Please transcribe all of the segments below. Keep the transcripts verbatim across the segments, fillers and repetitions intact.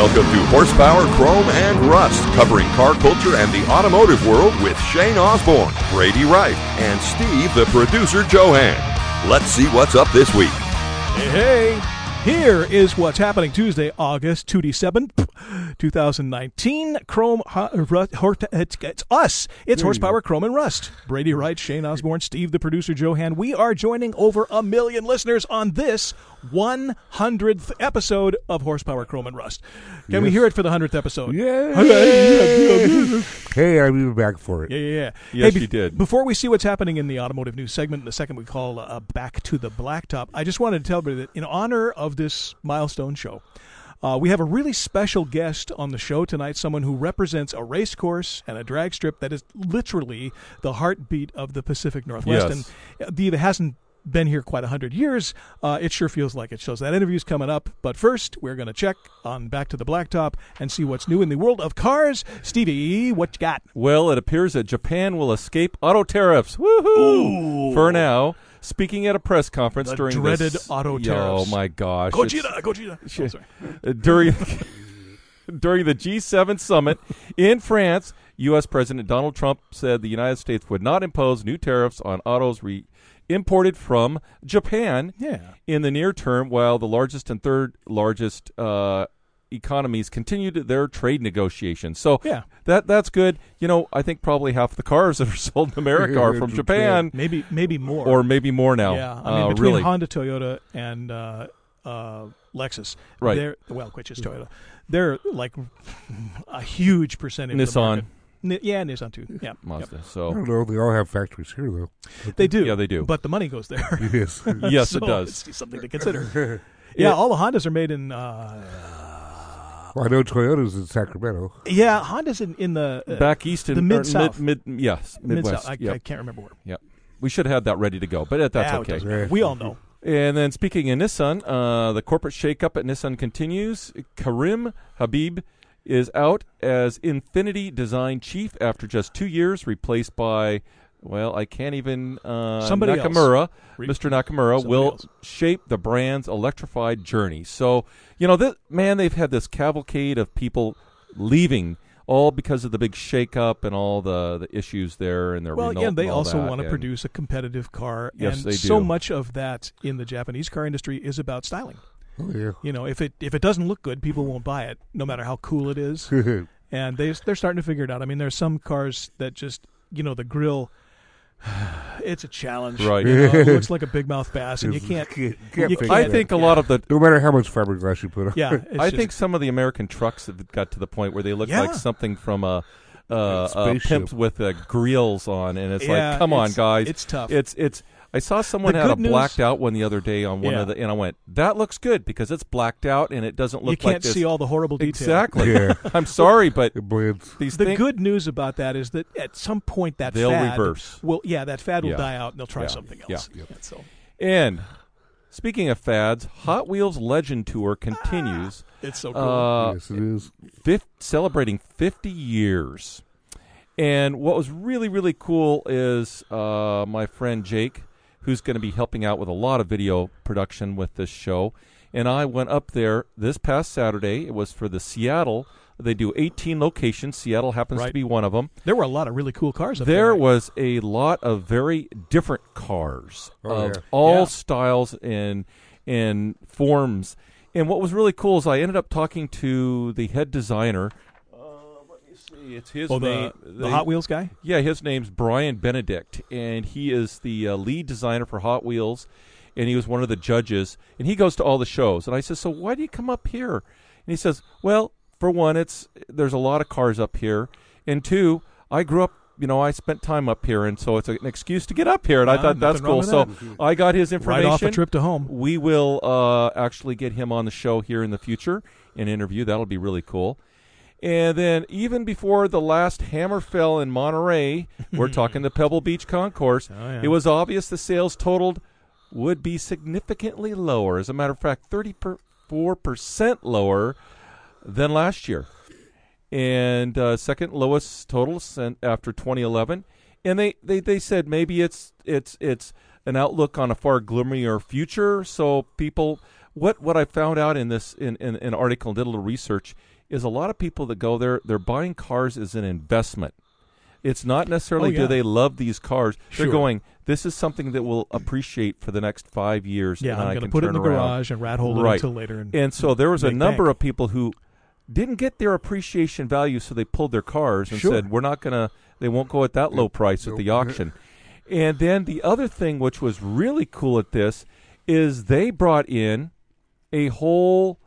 Welcome to Horsepower, Chrome, and Rust, covering car culture and the automotive world with Shane Osborne, Brady Wright, and Steve, the producer, Johan. Let's see what's up this week. Hey, hey. Here is what's happening Tuesday, August twenty-seventh, twenty nineteen. Chrome, ha, rust, hort, it's, it's us. It's Horsepower, Chrome, and Rust. Brady Wright, Shane Osborne, Steve, the producer, Johan. We are joining over a million listeners on this one hundredth episode of Horsepower, Chrome, and Rust. Can yes. we hear it for the hundredth episode? Yeah. Hey, I'm even back for it. Yeah, yeah, yeah. Yes, hey, you did. Before we see what's happening in the automotive news segment, the second we call uh, Back to the Blacktop, I just wanted to tell everybody that in honor of this milestone show, uh, we have a really special guest on the show tonight, someone who represents a race course and a drag strip that is literally the heartbeat of the Pacific Northwest. Yes. And the, it hasn't been here quite one hundred years. Uh, it sure feels like it. So that interview's coming up. But first, we're going to check on Back to the Blacktop and see what's new in the world of cars. Stevie, what you got? Well, it appears that Japan will escape auto tariffs. Woohoo! Ooh. For now. Speaking at a press conference The during dreaded this, auto oh tariffs. my gosh! Gojira, Gojira. Oh, sorry. during during the G seven summit in France, U S President Donald Trump said the United States would not impose new tariffs on autos re- imported from Japan Yeah. in the near term, while the largest and third largest uh, economies continued their trade negotiations. So Yeah. that that's good. You know, I think probably half the cars that are sold in America are from Japan. Maybe maybe more. Or maybe more now. Yeah, I mean, uh, between really. Honda, Toyota, and uh, uh, Lexus, Right. they're, well, which is Toyota, they're like a huge percentage of the Nissan. market. Ni- yeah, Nissan too. Yeah, Mazda. Yep. I So don't know. They all have factories here, though. they do. Yeah, they do. But the money goes there. Yes. yes, So it does. It's something to consider. Yeah, all the Hondas are made in. Uh, Well, I know Toyota's in Sacramento. yeah, Honda's in, in the uh, Back east in the or Mid-South. Mid, mid, yes, Midwest. Mid-South. I, Yep. I can't remember where. Yep. We should have had that ready to go, but that's Ah, it okay. doesn't matter. We all know. And then speaking of Nissan, uh, the corporate shakeup at Nissan continues. Karim Habib is out as Infinity Design Chief after just two years, replaced by, well, I can't even, uh, Somebody else. Nakamura. Re- Mister Nakamura Somebody will else. shape the brand's electrified journey. So, you know, this, man, they've had this cavalcade of people leaving, all because of the big shakeup and all the, the issues there and their Well, Renault again, they and all also that, want to and- produce a competitive car, Yes, and they so do. much of that in the Japanese car industry is about styling. Oh, yeah. You know, if it if it doesn't look good, people won't buy it, no matter how cool it is. And they they're starting to figure it out. I mean, there's some cars that just, you know, the grill, it's a challenge. Right. You know, it looks like a big mouth bass, and you can't. Can't you fix I can't- it. think a yeah. lot of the No matter how much fiberglass you put on. Yeah, it's I just- think some of the American trucks have got to the point where they look Yeah. like something from a, uh, a Spaceship. pimp with uh, grills on, and it's Yeah, like, come on, it's- guys, it's tough. It's it's. I saw someone The had a good news- blacked out one the other day on one Yeah. of the, and I went, that looks good because it's blacked out and it doesn't look you can't like this. see all the horrible detail. Exactly. Yeah. I'm sorry, but It blends. these The things. good news about that is that at some point that They'll fad reverse. will yeah that fad will Yeah. die out and they'll try Yeah. something Yeah. else. And so And speaking of fads, Hot Wheels Legend Tour continues. it's so cool. Uh, Yes, it is. fifth, celebrating fifty years. And what was really, really cool is uh, my friend Jake, who's going to be helping out with a lot of video production with this show, and I went up there this past Saturday. It was for the Seattle. They do eighteen locations. Seattle happens Right. to be one of them. there were a lot of really cool cars up There there. was a lot of very different cars Oh, of yeah. all Yeah. styles and and forms. And what was really cool is I ended up talking to the head designer. Uh, let me see, it's his Oh, the, name. the Hot Wheels guy? Yeah, his name's Brian Benedict, and he is the uh, lead designer for Hot Wheels, and he was one of the judges. And he goes to all the shows. And I said, so why do you come up here? And he says, well, for one, it's there's a lot of cars up here, and two, I grew up, you know, I spent time up here, and so it's an excuse to get up here, and I Ah, thought that's nothing wrong cool. with So I got his information. Right off a trip to home. We will uh, actually get him on the show here in the future, an interview. That'll be really cool. And then even before the last hammer fell in Monterey, we're talking the Pebble Beach Concourse, Oh, yeah. it was obvious the sales totaled would be significantly lower. As a matter of fact, thirty-four percent lower than last year. And uh, second lowest total sent after twenty eleven. And they, they, they said maybe it's it's it's an outlook on a far gloomier future. So people, what what I found out in this in, in an article, did a little research, is a lot of people that go there, they're buying cars as an investment. It's not necessarily Oh, yeah. do they love these cars. Sure. They're going, this is something that we'll appreciate for the next five years. Yeah, and I'm I going to can put it in turn the around. garage and rat hole it Right. until later. And, And so there was a make number bank. of people who didn't get their appreciation value, so they pulled their cars and Sure. said, we're not going to, they won't go at that low price at the auction. And then the other thing which was really cool at this is they brought in a whole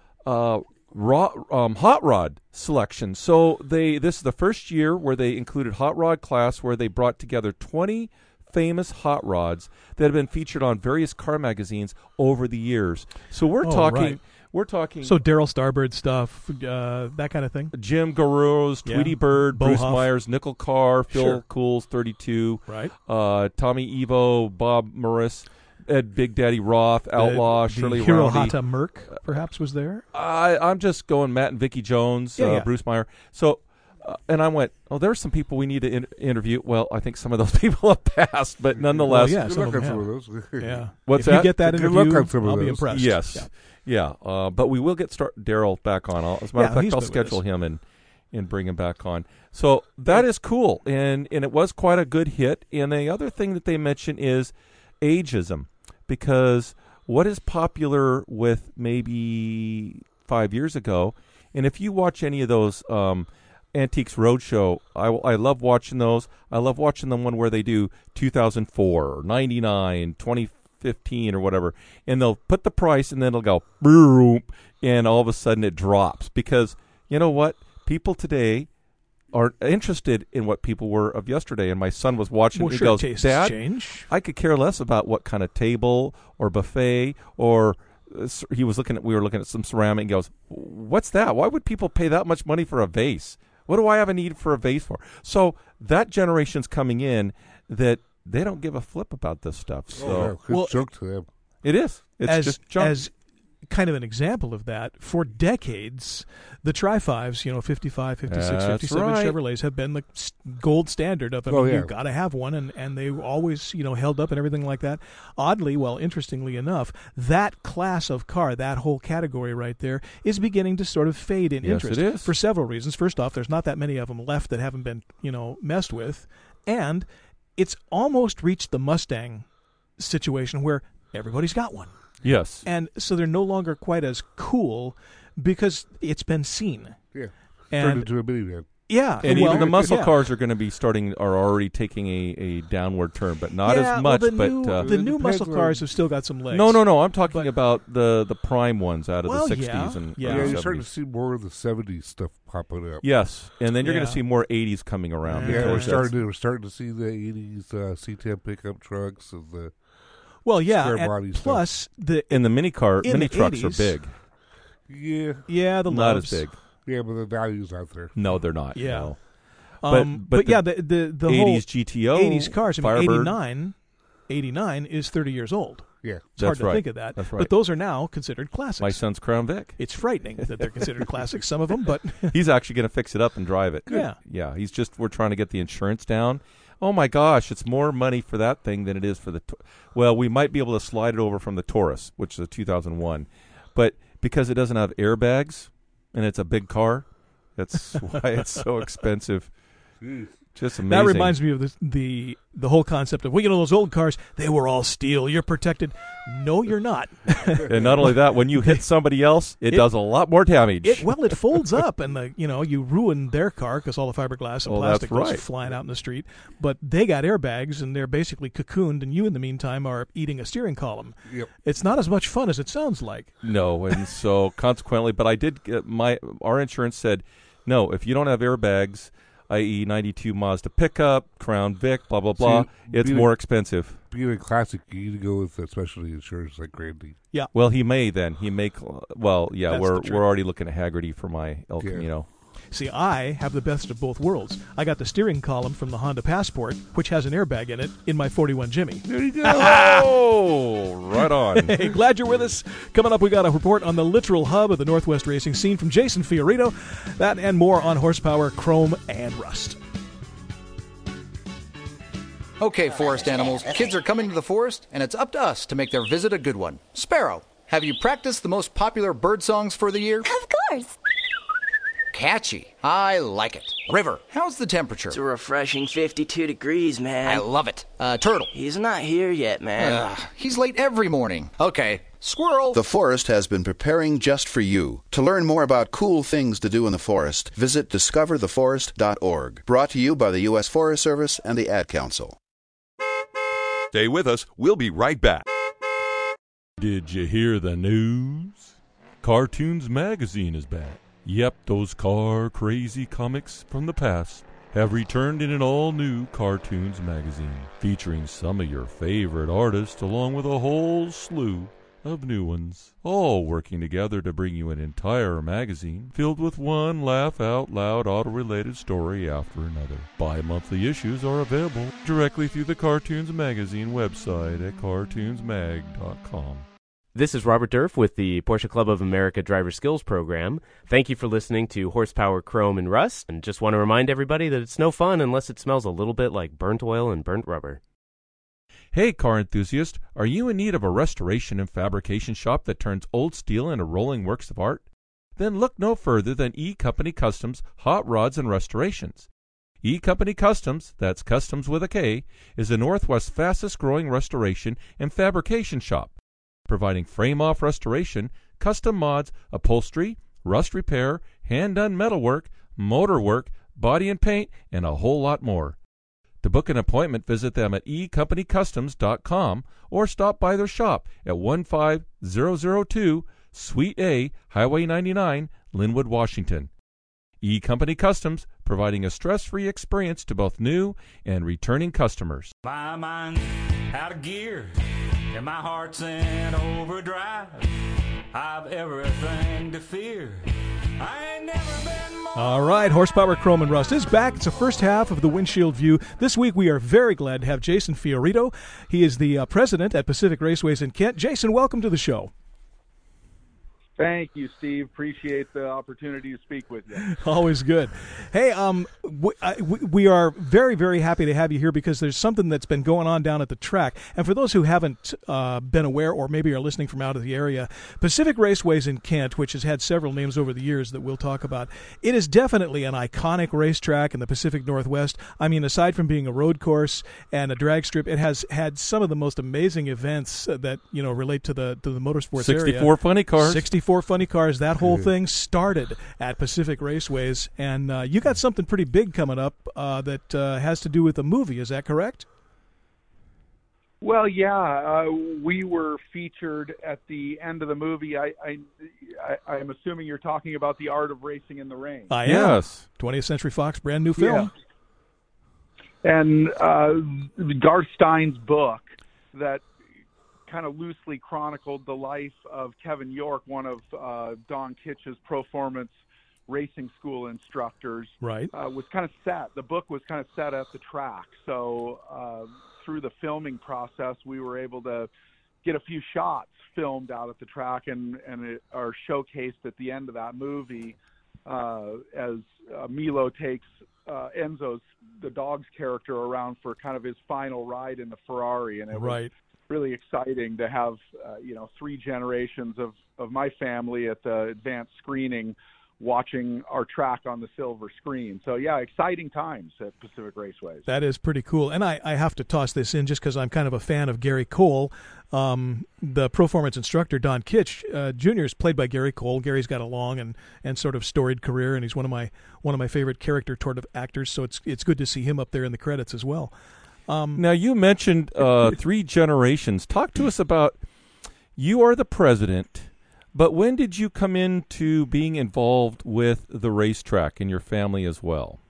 uh, raw, um, hot rod selection. So they this is the first year where they included hot rod class, where they brought together twenty famous hot rods that have been featured on various car magazines over the years. So we're Oh, talking, right. we're talking. So Daryl Starbird stuff, uh, that kind of thing. Jim Garros, Yeah. Tweety Bird, Bruce Bohoff. Myers, Nickel Carr, Phil Sure. Cools, thirty-two, Right. uh, Tommy Evo, Bob Morris, Ed Big Daddy Roth, Outlaw, the, Shirley the Roundy. Hirohata Merc, perhaps, was there. I, I'm just going Matt and Vicky Jones, Yeah, uh, yeah. Bruce Meyer. So, uh, and I went, oh, there's some people we need to in- interview. Well, I think some of those people have passed, but nonetheless. Well, yeah, Good some luck of on them some of have. those. Yeah. What's if that? you get that Good interview, luck on some of I'll be those. impressed. Yes. Yeah. Yeah. Uh, but we will get start Daryl back on. I'll, as a matter Yeah, of fact, he's I'll been with schedule us. him and, and bring him back on. So that is cool. And, and it was quite a good hit. And the other thing that they mention is ageism. Because what is popular with maybe five years ago, and if you watch any of those um, Antiques Roadshow, I, I love watching those. I love watching the one where they do two thousand four, ninety-nine, twenty fifteen, or whatever, and they'll put the price, and then it'll go, boom, and all of a sudden it drops. Because, you know what? People today are interested in what people were of yesterday, and my son was watching. Well, he sure, goes, tastes Dad, change. I could care less about what kind of table or buffet or uh, s- he was looking at. We were looking at some ceramic. And he goes, "What's that? Why would people pay that much money for a vase? What do I have a need for a vase for?" So that generation's coming in that they don't give a flip about this stuff. So Oh, yeah, good Well, joke to them. it is. It's as, just junk. as kind of an example of that, for decades, the Tri-Fives, you know, fifty-five, fifty-six, That's fifty-seven right. Chevrolets have been the s- gold standard of, I Oh, mean, yeah. you've got to have one, and, and they always, you know, held up and everything like that. Oddly, well, interestingly enough, that class of car, that whole category right there, is beginning to sort of fade in Yes, interest. it is. For several reasons. First off, there's not that many of them left that haven't been, you know, messed with, and it's almost reached the Mustang situation where everybody's got one. yes. And so they're no longer quite as cool because it's been seen. Yeah. Turned And into a minivan. yeah, And well, even the muscle yeah. cars are going to be starting, are already taking a, a downward turn, but not Yeah, as much. Well, the but new, uh, the It new depends muscle on- cars have still got some legs. no, no, no. I'm talking But- about the the prime ones out of Well, the sixties yeah, and yeah. Yeah, early you're starting to seventies. see more of the seventies stuff popping up. Yes, and then you're going Yeah. to see more eighties coming around. Yeah, Yeah, we're because starting that's- to we're starting to see the eighties uh, C ten pickup trucks and the Well, yeah, Square and body stuff. plus the And the mini car, In mini the trucks are eighties, big. yeah yeah the Not loves. as big. yeah, but the value's out there. No, they're not. Yeah. no. Um, But- but the yeah, the the, the eighties whole G T O, eighties cars. I mean, Firebird. eighty-nine, eighty-nine is thirty years old. Yeah, It's That's hard to right. think of that. That's right. But those are now considered classics. My son's Crown Vic. It's frightening that they're considered classics, some of them, but He's actually going to fix it up and drive it. Yeah. Yeah. He's just, we're trying to get the insurance down. Oh my gosh, it's more money for that thing than it is for the, Tau- well, we might be able to slide it over from the Taurus, which is a two thousand one. But because it doesn't have airbags and it's a big car, that's why it's so expensive. Just amazing. that reminds me of the, the the whole concept of, well, you know, those old cars, they were all steel. You're protected. No, you're not. And not only that, when you hit somebody else, it, It- does a lot more damage. It, well, it folds up, and the, you know, you ruin their car because all the fiberglass and Oh, that's plastic goes right. flying out in the street. But they got airbags, and they're basically cocooned, and you, in the meantime, are eating a steering column. Yep. It's not as much fun as it sounds like. No, and so consequently, but I did get my our insurance said, no, if you don't have airbags, that is ninety-two Mazda pickup, Crown Vic, blah blah blah, See, it's being- more expensive. Being a classic, you need to go with uh, specialty insurance like Grandy. Well, he may then he may. cl- Well, yeah, That's we're the trick. we're already looking at Haggerty for my El Yeah. Camino. See, I have the best of both worlds. I got the steering column from the Honda Passport, which has an airbag in it, in my forty-one Jimmy. There you go. Oh, right on. Hey, glad you're with us. Coming up, we got a report on the literal hub of the Northwest racing scene from Jason Fiorito. That and more on Horsepower, Chrome, and Rust. Okay, forest animals, kids are coming to the forest, and it's up to us to make their visit a good one. Sparrow, have you practiced the most popular bird songs for the year? Of course. catchy. I like it. River, how's the temperature? It's a refreshing fifty-two degrees, man. I love it. Uh, Turtle. He's not here yet, man. Uh, he's late every morning. Okay. Squirrel. The Forest has been preparing just for you. To learn more about cool things to do in the forest, visit discover the forest dot org. Brought to you by the U S Forest Service and the Ad Council. Stay with us. We'll be right back. Did you hear the news? Cartoons Magazine is back. Yep, those car-crazy comics from the past have returned in an all-new Cartoons Magazine, featuring some of your favorite artists along with a whole slew of new ones, all working together to bring you an entire magazine filled with one laugh-out-loud auto-related story after another. Bi-monthly issues are available directly through the Cartoons Magazine website at cartoons mag dot com. This is Robert Durf with the Porsche Club of America Driver Skills Program. Thank you for listening to Horsepower, Chrome, and Rust. And just want to remind everybody that it's no fun unless it smells a little bit like burnt oil and burnt rubber. Hey, car enthusiast, are you in need of a restoration and fabrication shop that turns old steel into rolling works of art? Then look no further than E Company Customs Hot Rods and Restorations. E Company Customs, that's Customs with a K, is the Northwest's fastest growing restoration and fabrication shop, providing frame-off restoration, custom mods, upholstery, rust repair, hand-done metalwork, motor work, body and paint, and a whole lot more. To book an appointment, visit them at e company customs dot com or stop by their shop at one five zero zero two Suite A, Highway ninety-nine, Linwood, Washington. E Company Customs, providing a stress-free experience to both new and returning customers. My mind's out of gear, and my heart's in overdrive. I've everything to fear. I ain't never been more. All right, Horsepower, Chrome, and Rust is back. It's the first half of the Windshield View. This week we are very glad to have Jason Fiorito. He is the uh, president at Pacific Raceways in Kent. Jason, welcome to the show. Thank you, Steve. Appreciate the opportunity to speak with you. Always good. Hey, um, we, I, we, we are very, very happy to have you here because there's something that's been going on down at the track. And for those who haven't uh, been aware or maybe are listening from out of the area, Pacific Raceways in Kent, which has had several names over the years that we'll talk about, it is definitely an iconic racetrack in the Pacific Northwest. I mean, aside from being a road course and a drag strip, it has had some of the most amazing events that, you know, relate to the to the motorsports sixty-four area. sixty-four funny cars. sixty-four funny cars. That whole thing started at Pacific Raceways, and uh, you got something pretty big coming up uh, that uh, has to do with a movie. Is that correct? Well, yeah, uh, we were featured at the end of the movie. I, I, I, I'm assuming you're talking about The Art of Racing in the Rain. I am. Yes. twentieth Century Fox, brand new film. Yeah. And uh, Garth Stein's book that kind of loosely chronicled the life of Kevin York, one of uh, Don Kitch's Proformance racing school instructors, right? Uh, was kind of set. The book was kind of set at the track. So uh, through the filming process, we were able to get a few shots filmed out at the track and, and it, are showcased at the end of that movie uh, as uh, Milo takes uh, Enzo's, the dog's character, around for kind of his final ride in the Ferrari. And it right. was really exciting to have, uh, you know, three generations of, of my family at the advanced screening watching our track on the silver screen. So, yeah, exciting times at Pacific Raceways. That is pretty cool. And I, I have to toss this in just because I'm kind of a fan of Gary Cole. Um, the Proformance instructor, Don Kitch, uh, Junior is played by Gary Cole. Gary's got a long and, and sort of storied career, and he's one of my one of my favorite character sort of actors, so it's it's good to see him up there in the credits as well. Um, now, you mentioned uh, three generations. Talk to us about, you are the president, but when did you come into being involved with the racetrack and your family as well?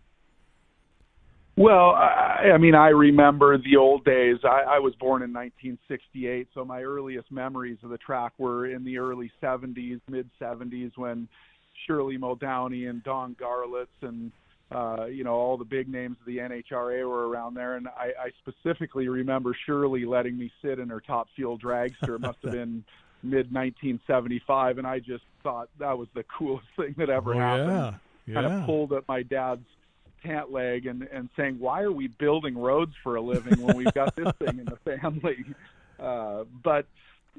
Well, I, I mean, I remember the old days. I, I was born in nineteen sixty-eight, so my earliest memories of the track were in the early seventies, mid-seventies, when Shirley Muldowney and Don Garlitz and Uh, you know, all the big names of the N H R A were around there, and I, I specifically remember Shirley letting me sit in her Top Fuel dragster. It must have been mid nineteen seventy-five, and I just thought that was the coolest thing that ever oh, happened. Yeah. Yeah. Kind of pulled at my dad's pant leg and, and saying, why are we building roads for a living when we've got this thing in the family? Uh, but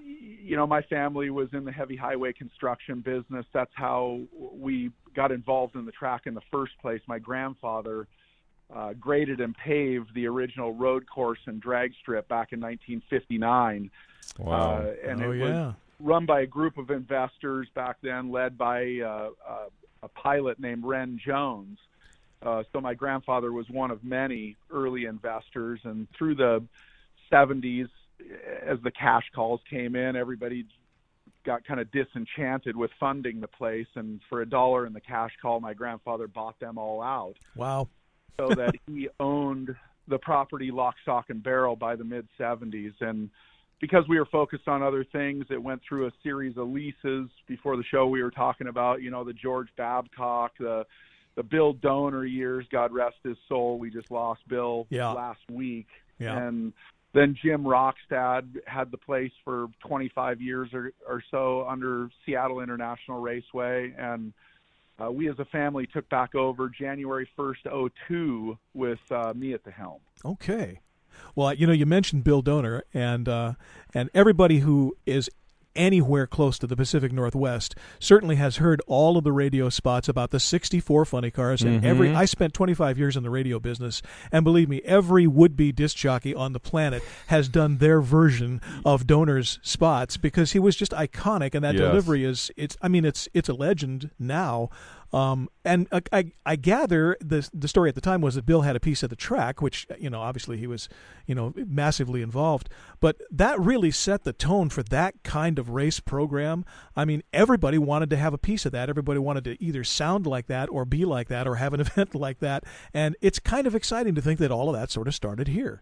you know, my family was in the heavy highway construction business. That's how we got involved in the track in the first place. My grandfather uh, graded and paved the original road course and drag strip back in nineteen fifty-nine. Wow. Uh, and oh, it yeah. was run by a group of investors back then, led by uh, uh, a pilot named Ren Jones. Uh, so my grandfather was one of many early investors, and through the seventies, as the cash calls came in, everybody got kind of disenchanted with funding the place, and for a dollar in the cash call, my grandfather bought them all out. Wow. So that he owned the property lock, stock, and barrel by the mid-seventies. And because we were focused on other things, it went through a series of leases. Before the show, we were talking about, you know, the George Babcock, the the Bill Donor years, God rest his soul. We just lost Bill yeah. last week. Yeah. And then Jim Rockstad had the place for twenty-five years or, or so under Seattle International Raceway. And uh, we as a family took back over January first, oh two with uh, me at the helm. Okay. Well, you know, you mentioned Bill Donor, and uh, and everybody who is anywhere close to the Pacific Northwest certainly has heard all of the radio spots about the sixty-four funny cars. And Mm-hmm. every I spent twenty-five years in the radio business, and believe me, every would-be disc jockey on the planet has done their version of Donor's spots because he was just iconic, and that Yes. delivery is it's I mean it's it's a legend now. Um, and I, I, I gather the the story at the time was that Bill had a piece of the track, which, you know, obviously he was, you know, massively involved. But that really set the tone for that kind of race program. I mean, everybody wanted to have a piece of that. Everybody wanted to either sound like that or be like that or have an event like that. And it's kind of exciting to think that all of that sort of started here.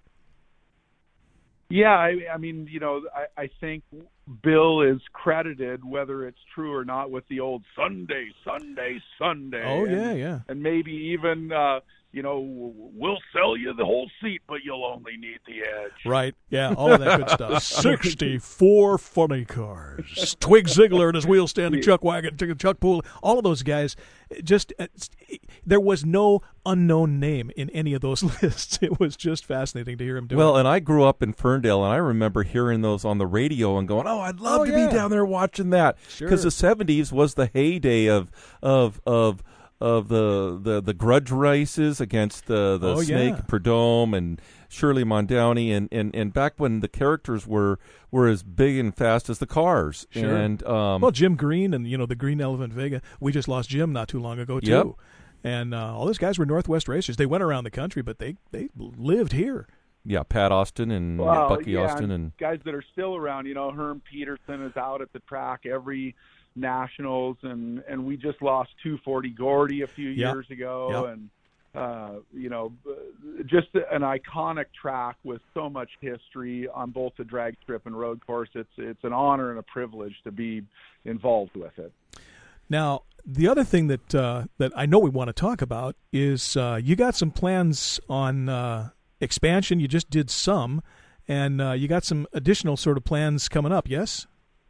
Yeah, I, I mean, you know, I, I think Bill is credited, whether it's true or not, with the old Sunday, Sunday, Sunday. Oh, and, yeah, yeah. And maybe even, uh, you know, we'll sell you the whole seat, but you'll only need the edge. Right, yeah, all of that good stuff. sixty-four funny cars. Twig Ziegler and his wheel-standing Chuck Wagon, Chuck Poole, all of those guys, just, there was no unknown name in any of those lists. It was just fascinating to hear him do Well, it. and I grew up in Ferndale, and I remember hearing those on the radio and going, oh, I'd love Oh, to yeah. be down there watching that. Sure. Because the seventies was the heyday of of of of the, the, the grudge races against the, the Oh, Snake yeah. Prudhomme and Shirley Mondowney, and, and, and back when the characters were, were as big and fast as the cars. Sure. And um, Well, Jim Green and, you know, the Green Elephant Vega, we just lost Jim not too long ago, too. Yep. And uh, all those guys were Northwest racers. They went around the country, but they, they lived here. yeah, Pat Austin and Well, Bucky yeah, Austin and guys that are still around. You know, Herm Peterson is out at the track every Nationals, and and we just lost two forty Gordy a few Yep. years ago, Yep. and uh, you know, just an iconic track with so much history on both the drag strip and road course. It's it's an honor and a privilege to be involved with it. Now, the other thing that uh, that I know we want to talk about is uh, you got some plans on uh, expansion. You just did some, and uh, you got some additional sort of plans coming up, yes?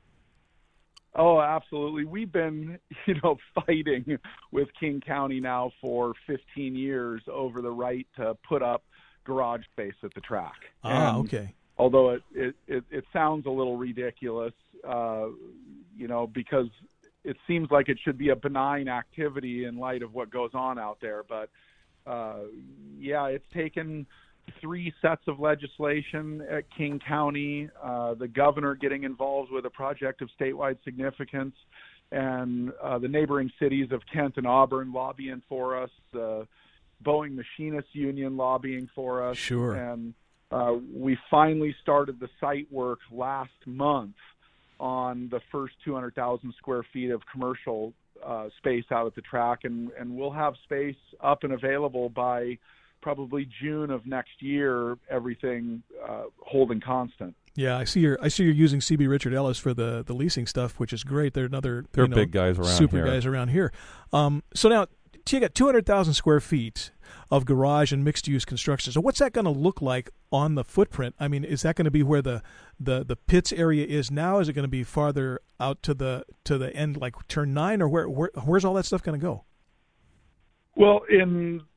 Oh, absolutely. We've been, you know, fighting with King County now for fifteen years over the right to put up garage space at the track. Ah, And okay. although it, it, it, it sounds a little ridiculous, uh, you know, because it seems like it should be a benign activity in light of what goes on out there. But, uh, yeah, it's taken three sets of legislation at King County, uh, the governor getting involved with a project of statewide significance, and uh, the neighboring cities of Kent and Auburn lobbying for us, the Boeing Machinists Union lobbying for us. Sure. And uh, we finally started the site work last month on the first two hundred thousand square feet of commercial uh, space out at the track, and, and we'll have space up and available by probably June of next year, everything uh, holding constant. Yeah, I see you're I see you're using C B Richard Ellis for the, the leasing stuff, which is great. They're another They're you know, big guys around super here. guys around here. Um, so now you got two hundred thousand square feet of garage and mixed use construction. So what's that going to look like on the footprint? I mean, is that going to be where the, the, the pits area is now? Is it going to be farther out to the to the end, like turn nine, or where, where where's all that stuff going to go? Well, in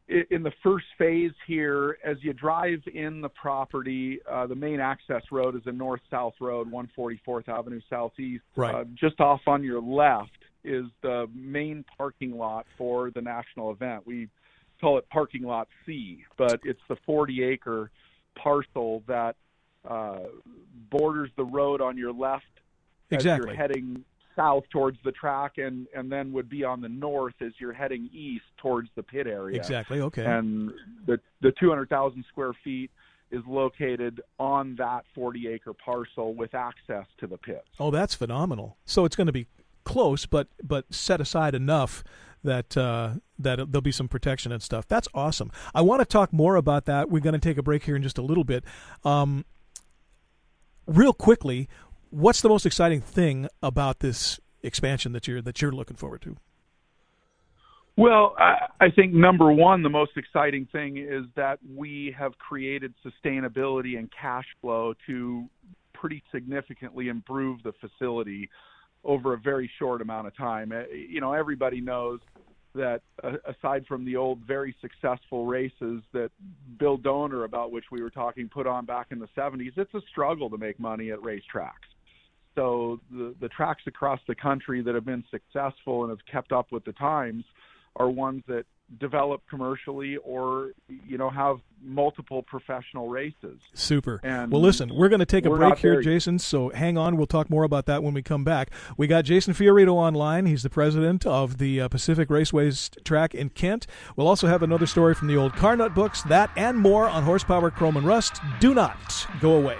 i- in the first phase here, as you drive in the property, uh, the main access road is a north-south road, one forty-fourth Avenue Southeast. Right. Uh, just off on your left is the main parking lot for the national event. We call it Parking Lot C, but it's the forty-acre parcel that uh, borders the road on your left Exactly. as you're heading south towards the track, and, and then would be on the north as you're heading east towards the pit area. Exactly, okay. And the the two hundred thousand square feet is located on that forty-acre parcel with access to the pits. Oh, that's phenomenal. So it's going to be close, but but set aside enough that uh, that there'll be some protection and stuff. That's awesome. I want to talk more about that. We're going to take a break here in just a little bit. Um, real quickly, what's the most exciting thing about this expansion that you're that you're looking forward to? Well, I, I think number one, the most exciting thing is that we have created sustainability and cash flow to pretty significantly improve the facility over a very short amount of time. Uh, You know, everybody knows that uh, aside from the old very successful races that Bill Donor, about which we were talking, put on back in the seventies, it's a struggle to make money at racetracks. So the, the tracks across the country that have been successful and have kept up with the times are ones that develop commercially or, you know, have multiple professional races. Super. And well, listen, we're going to take a we're break not here, there yet. Jason, so hang on. We'll talk more about that when we come back. We got Jason Fiorito online. He's the president of the uh, Pacific Raceways track in Kent. We'll also have another story from the old Car Nut books, that and more on Horsepower, Chrome, and Rust. Do not go away.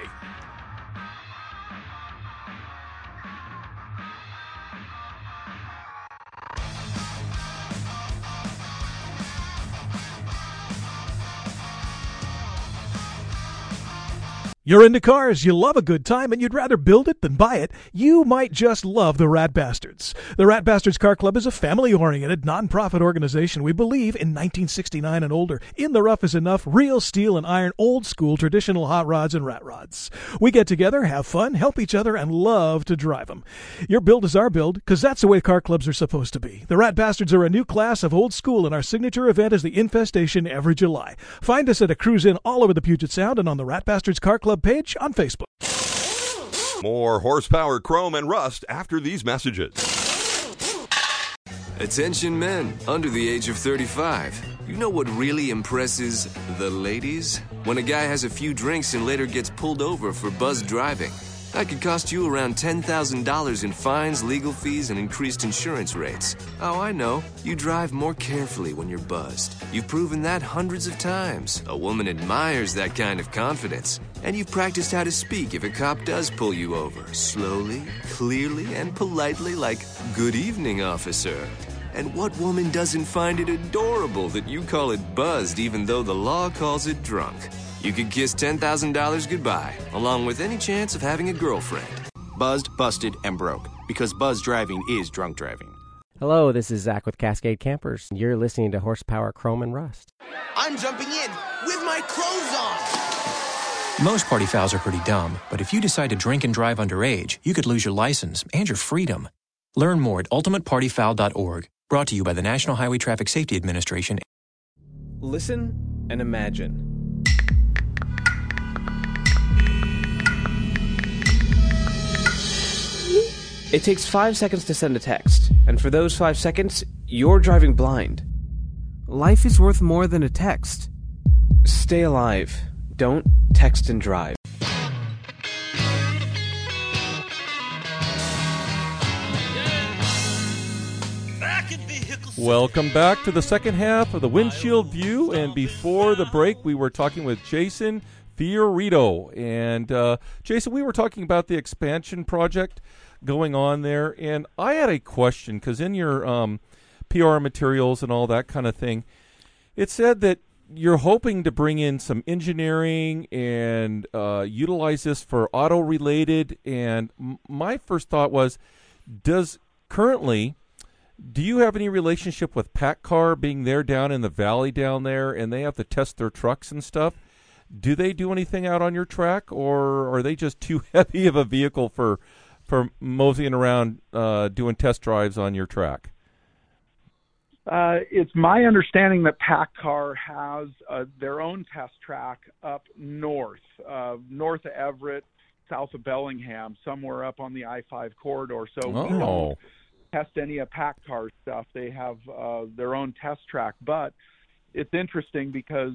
You're into cars, you love a good time, and you'd rather build it than buy it. You might just love the Rat Bastards. The Rat Bastards Car Club is a family-oriented, non-profit organization. We believe in nineteen sixty-nine and older. In the rough is enough, real steel and iron, old-school, traditional hot rods and rat rods. We get together, have fun, help each other, and love to drive them. Your build is our build, because that's the way car clubs are supposed to be. The Rat Bastards are a new class of old school, and our signature event is the Infestation every July. Find us at a cruise in all over the Puget Sound and on the Rat Bastards Car Club page on Facebook. More Horsepower, Chrome, and Rust after these messages. Attention men under the age of thirty-five. You know what really impresses the ladies? When a guy has a few drinks and later gets pulled over for buzzed driving. That could cost you around ten thousand dollars in fines, legal fees, and increased insurance rates. Oh, I know. You drive more carefully when you're buzzed. You've proven that hundreds of times. A woman admires that kind of confidence. And you've practiced how to speak if a cop does pull you over. Slowly, clearly, and politely like, "Good evening, officer." And what woman doesn't find it adorable that you call it buzzed even though the law calls it drunk? You could kiss ten thousand dollars goodbye, along with any chance of having a girlfriend. Buzzed, busted, and broke. Because buzz driving is drunk driving. Hello, this is Zach with Cascade Campers. You're listening to Horsepower, Chrome, and Rust. I'm jumping in with my clothes on. Most party fouls are pretty dumb, but if you decide to drink and drive underage, you could lose your license and your freedom. Learn more at ultimate party foul dot org. Brought to you by the National Highway Traffic Safety Administration. Listen and imagine. It takes five seconds to send a text, and for those five seconds, you're driving blind. Life is worth more than a text. Stay alive. Don't text and drive. Welcome back to the second half of the Windshield View, and before the break, we were talking with Jason Fiorito. And uh, Jason, we were talking about the expansion project going on there, and I had a question, because in your um, P R materials and all that kind of thing, it said that you're hoping to bring in some engineering and uh, utilize this for auto-related, and m- my first thought was, does currently... do you have any relationship with PACCAR being there down in the valley down there, and they have to test their trucks and stuff? Do they do anything out on your track, or are they just too heavy of a vehicle for for moseying around uh, doing test drives on your track? Uh, it's my understanding that PACCAR has uh, their own test track up north, uh, north of Everett, south of Bellingham, somewhere up on the I five corridor. So oh. we don't test any of PACCAR stuff. They have uh, their own test track. But it's interesting because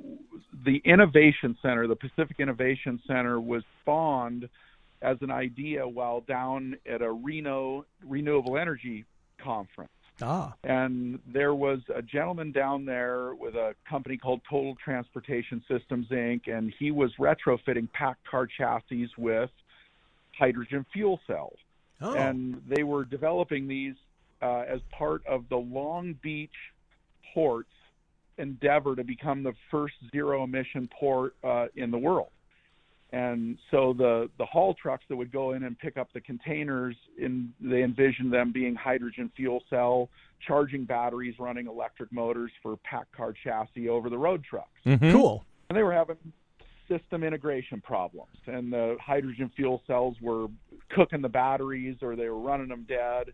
the Innovation Center, the Pacific Innovation Center, was spawned as an idea while down at a Reno renewable energy conference. Ah. And there was a gentleman down there with a company called Total Transportation Systems, Incorporated, and he was retrofitting PACCAR chassis with hydrogen fuel cells. Oh. And they were developing these uh, as part of the Long Beach port's endeavor to become the first zero-emission port uh, in the world. And so the, the haul trucks that would go in and pick up the containers, in, they envisioned them being hydrogen fuel cell, charging batteries, running electric motors for PACCAR chassis over the road trucks. Mm-hmm. Cool. And they were having system integration problems. And the hydrogen fuel cells were cooking the batteries or they were running them dead.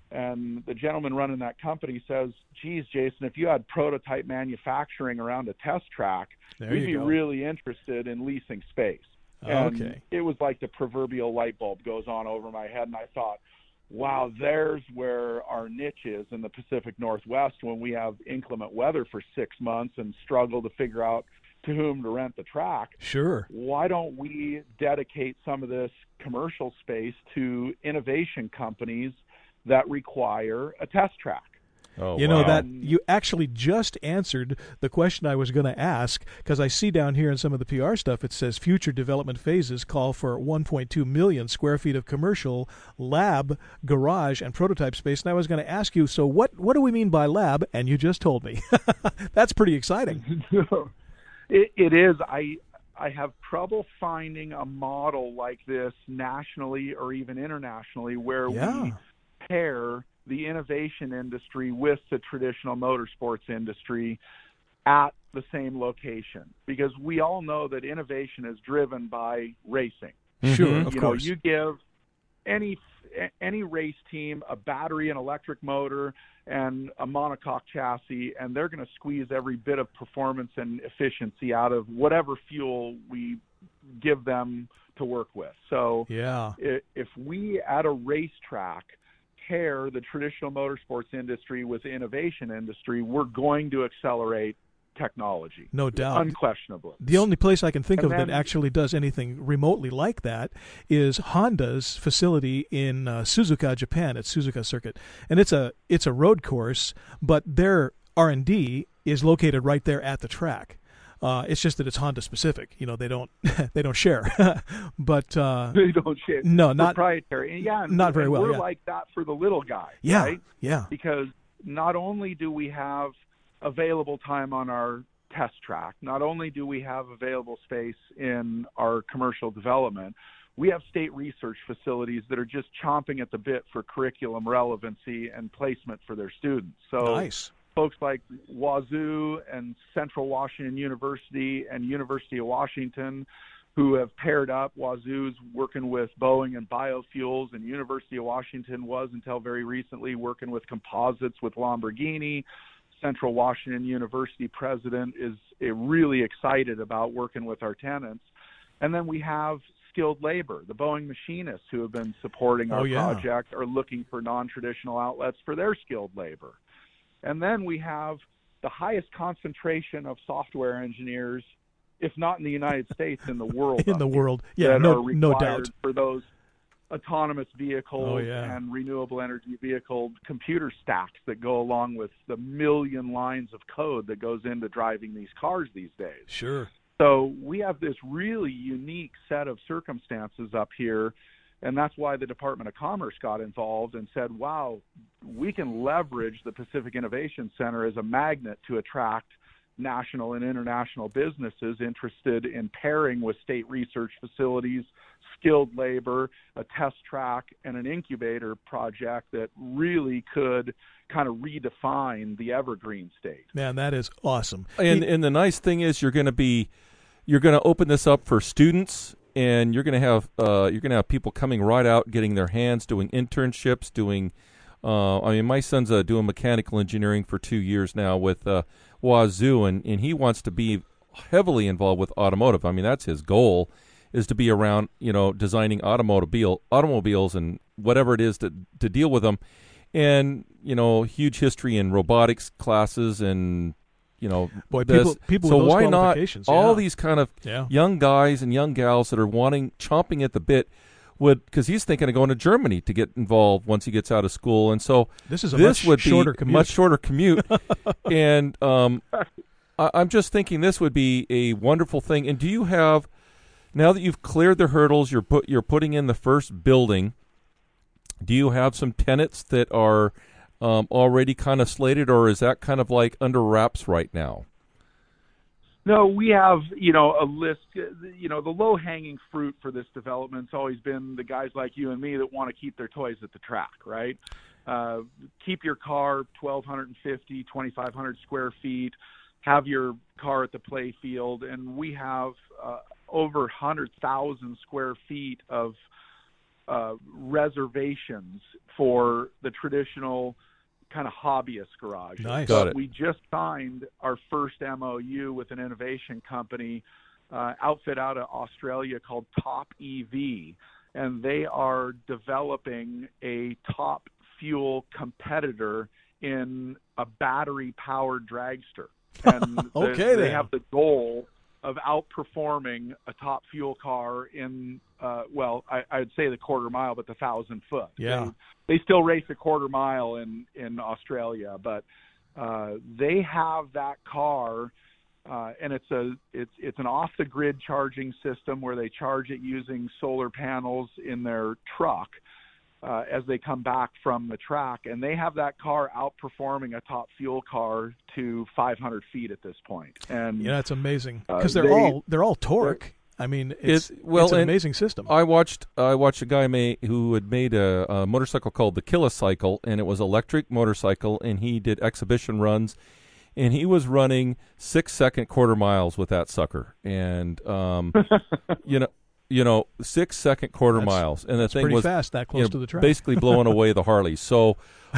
And the gentleman running that company says, geez, Jason, if you had prototype manufacturing around a test track, there we'd you be go. really interested in leasing space. And Okay. it was like the proverbial light bulb goes on over my head, and I thought, wow, there's where our niche is in the Pacific Northwest when we have inclement weather for six months and struggle to figure out to whom to rent the track. Sure. Why don't we dedicate some of this commercial space to innovation companies that require a test track? Oh, you know, wow. that you actually just answered the question I was going to ask, because I see down here in some of the P R stuff it says future development phases call for one point two million square feet of commercial lab, garage, and prototype space. And I was going to ask you, so what, what do we mean by lab? And you just told me. That's pretty exciting. it, it is. I I have trouble finding a model like this nationally or even internationally where Yeah. we pair the innovation industry with the traditional motorsports industry at the same location, because we all know that innovation is driven by racing. Sure, you of know, course. you give any any race team a battery, an electric motor, and a monocoque chassis, and they're going to squeeze every bit of performance and efficiency out of whatever fuel we give them to work with. So yeah. if, if we at a racetrack pair the traditional motorsports industry with the innovation industry, we're going to accelerate technology. No doubt. Unquestionably. The only place I can think And of then- that actually does anything remotely like that is Honda's facility in uh, Suzuka, Japan, at Suzuka Circuit. And it's a it's a road course, but their R and D is located right there at the track. Uh, it's just that it's Honda specific. You know, they don't they don't share. But uh, They don't share. No, not proprietary. And yeah, and, not very and well, We're yeah. like that for the little guy. Yeah, right? yeah. Because not only do we have available time on our test track, not only do we have available space in our commercial development, we have state research facilities that are just chomping at the bit for curriculum relevancy and placement for their students. So Nice. folks like Wazoo and Central Washington University and University of Washington who have paired up. Wazoo's working with Boeing and biofuels, and University of Washington was, until very recently, working with composites with Lamborghini. Central Washington University president is uh, really excited about working with our tenants. And then we have skilled labor. The Boeing machinists who have been supporting our Oh, yeah. project are looking for non-traditional outlets for their skilled labor. And then we have the highest concentration of software engineers, if not in the United States, in the world. In the up here, world. Yeah, that no- are no required doubt. for those autonomous vehicles Oh, yeah. and renewable energy vehicle computer stacks that go along with the million lines of code that goes into driving these cars these days. Sure. So we have this really unique set of circumstances up here, and that's why the Department of Commerce got involved and said, wow, we can leverage the Pacific Innovation Center as a magnet to attract national and international businesses interested in pairing with state research facilities, skilled labor, a test track, and an incubator project that really could kind of redefine the evergreen state. Man, that is awesome. And He- and the nice thing is you're going to be you're going to open this up for students, and you're going to have uh, you're going to have people coming right out, getting their hands, doing internships, doing Uh, I mean, my son's uh, doing mechanical engineering for two years now with uh, Wazoo, and, and he wants to be heavily involved with automotive. I mean, that's his goal, is to be around, you know, designing automobile automobiles and whatever it is to to deal with them. And, you know, huge history in robotics classes and, you know, Boy, this. people, people so with those why not qualifications, yeah. all these kind of Yeah. young guys and young gals that are wanting, chomping at the bit, would, because he's thinking of going to Germany to get involved once he gets out of school. And so This is a this much would shorter be commute. much shorter commute. And um, I, I'm just thinking this would be a wonderful thing. And do you have, now that you've cleared the hurdles, you're put, you're putting in the first building, do you have some tenants that are um, already kind of slated, or is that kind of like under wraps right now? No, we have, you know, a list, you know, the low-hanging fruit for this development's always been the guys like you and me that want to keep their toys at the track, right? Uh, keep your car twelve fifty, twenty-five hundred square feet, have your car at the play field, and we have uh, over one hundred thousand square feet of uh, reservations for the traditional kind of hobbyist garage. Nice. Got it. We just signed our first M O U with an innovation company, uh, outfit out of Australia called Top E V, and they are developing a top fuel competitor in a battery-powered dragster. And Okay, they, they then. have the goal of outperforming a top fuel car in, uh, well, I, I'd say the quarter mile, but the thousand foot. Yeah. They, they still race a quarter mile in, in Australia, but uh, they have that car, uh, and it's a it's it's an off the grid charging system where they charge it using solar panels in their truck uh, as they come back from the track, and they have that car outperforming a top fuel car to five hundred feet at this point. And Yeah, it's amazing uh, because they're they- all they're all torque. I mean, it's, It- well, it's an and amazing system. I watched I watched a guy ma- who had made a, a motorcycle called the Kilocycle, and it was electric motorcycle, and he did exhibition runs, and he was running six second quarter miles with that sucker, and um, you know. You know, six second quarter That's- miles, and the that's thing pretty was fast that close you know, to the track. basically blowing away the Harleys. So,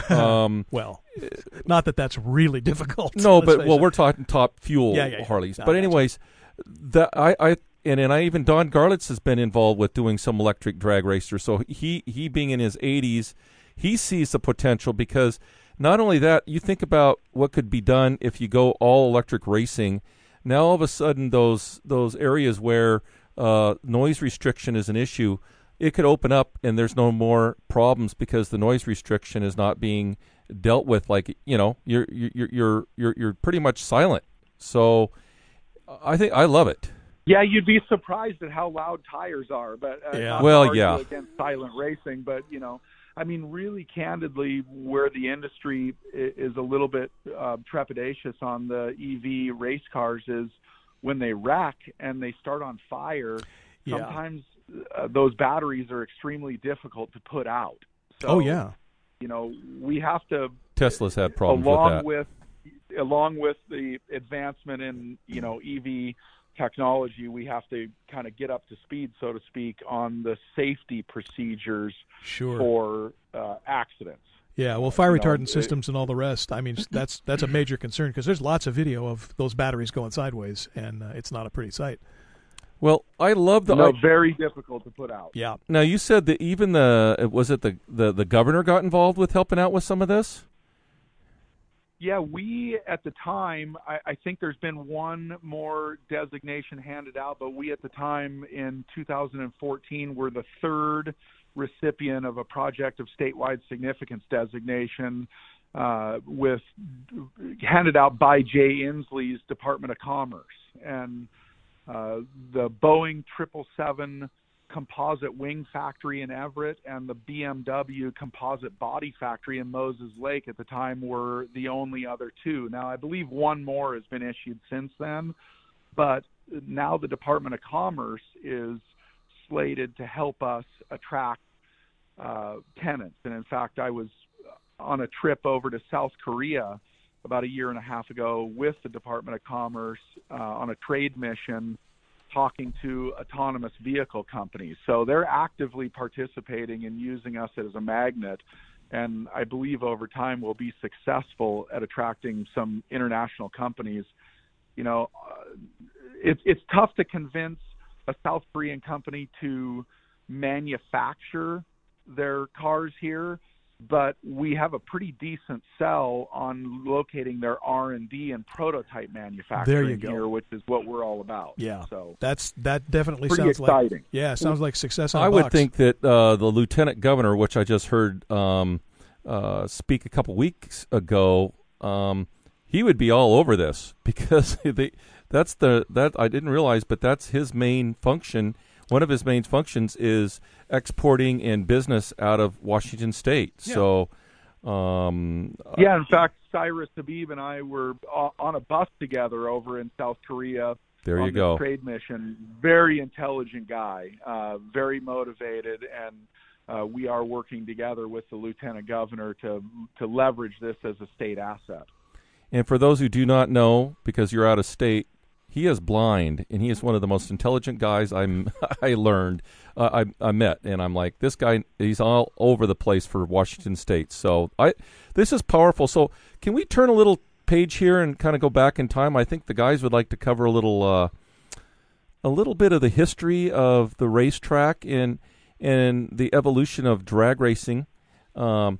um, well, not that that's really difficult. No, let's but face well, it. we're talking top fuel Yeah, yeah, yeah. Harleys. No, but I gotcha. anyways, that I, I and and I even Don Garlitz has been involved with doing some electric drag racers. So he he being in his eighties, he sees the potential because not only that, you think about what could be done if you go all electric racing. Now all of a sudden, those those areas where uh, noise restriction is an issue, it could open up and there's no more problems because the noise restriction is not being dealt with. Like, you know, you're you're you're you're you're pretty much silent. So I think I love it. Yeah, you'd be surprised at how loud tires are, but uh, Yeah. not Well, to argue yeah. against silent racing. But you know, I mean, really candidly, where the industry i- is a little bit uh, trepidatious on the E V race cars is when they wreck and they start on fire. Yeah. Sometimes uh, those batteries are extremely difficult to put out. So, Oh, yeah. you know, we have to Tesla's had problems along with with that. along with the advancement in, you know, E V technology, we have to kind of get up to speed, so to speak, on the safety procedures Sure. for uh, accidents. Yeah, well, fire You know, retardant it- systems and all the rest. I mean, that's that's a major concern because there's lots of video of those batteries going sideways, and uh, it's not a pretty sight. Well, I love the No, I- very difficult to put out. Yeah. Now you said that even the was it the, the the governor got involved with helping out with some of this? Yeah, we at the time, I, I think there's been one more designation handed out, but we at the time in two thousand fourteen were the third recipient of a project of statewide significance designation uh, with handed out by Jay Inslee's Department of Commerce. And uh, the Boeing triple seven composite wing factory in Everett and the B M W composite body factory in Moses Lake at the time were the only other two. Now, I believe one more has been issued since then, but now the Department of Commerce is slated to help us attract uh, tenants. And in fact, I was on a trip over to South Korea about a year and a half ago with the Department of Commerce uh, on a trade mission talking to autonomous vehicle companies. So they're actively participating in using us as a magnet. and I believe over time we'll be successful at attracting some international companies. You know, uh, it's it's tough to convince a South Korean company to manufacture their cars here, but we have a pretty decent sell on locating their R and D and prototype manufacturing There you go. here, which is what we're all about. Yeah, so that's that definitely pretty sounds like exciting. yeah, sounds like success. On I a would box. think that uh, the lieutenant governor, which I just heard um, uh, speak a couple weeks ago, um, he would be all over this because they, that's the that I didn't realize, but that's his main function. One of his main functions is exporting and business out of Washington State. Yeah. So, um, yeah, in fact, Cyrus Habib and I were o- on a bus together over in South Korea. There you on this go. Trade mission. Very intelligent guy, uh, very motivated, and uh, we are working together with the lieutenant governor to to leverage this as a state asset. And for those who do not know, because you're out of state, he is blind, and he is one of the most intelligent guys I'm, I learned, uh, I, I met. And I'm like, this guy, he's all over the place for Washington State. So I, this is powerful. So can we turn a little page here and kind of go back in time? I think the guys would like to cover a little uh, a little bit of the history of the racetrack and, and the evolution of drag racing um,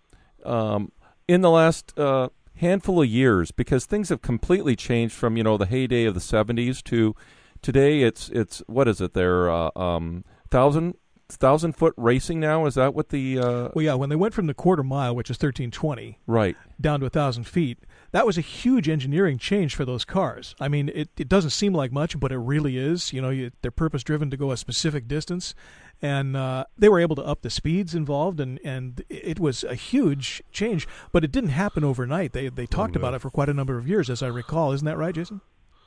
um, in the last uh, handful of years, because things have completely changed from, you know, the heyday of the seventies to today. It's it's what is it? They're uh, um, thousand thousand foot racing now. Is that what the? Uh, Well, yeah, when they went from the quarter mile, which is thirteen twenty, right, down to a thousand feet, that was a huge engineering change for those cars. I mean, it, it doesn't seem like much, but it really is. You know, you, they're purpose driven to go a specific distance, and uh, they were able to up the speeds involved, and, and it was a huge change. But it didn't happen overnight. They they talked no. about it for quite a number of years, as I recall. Isn't that right, Jason?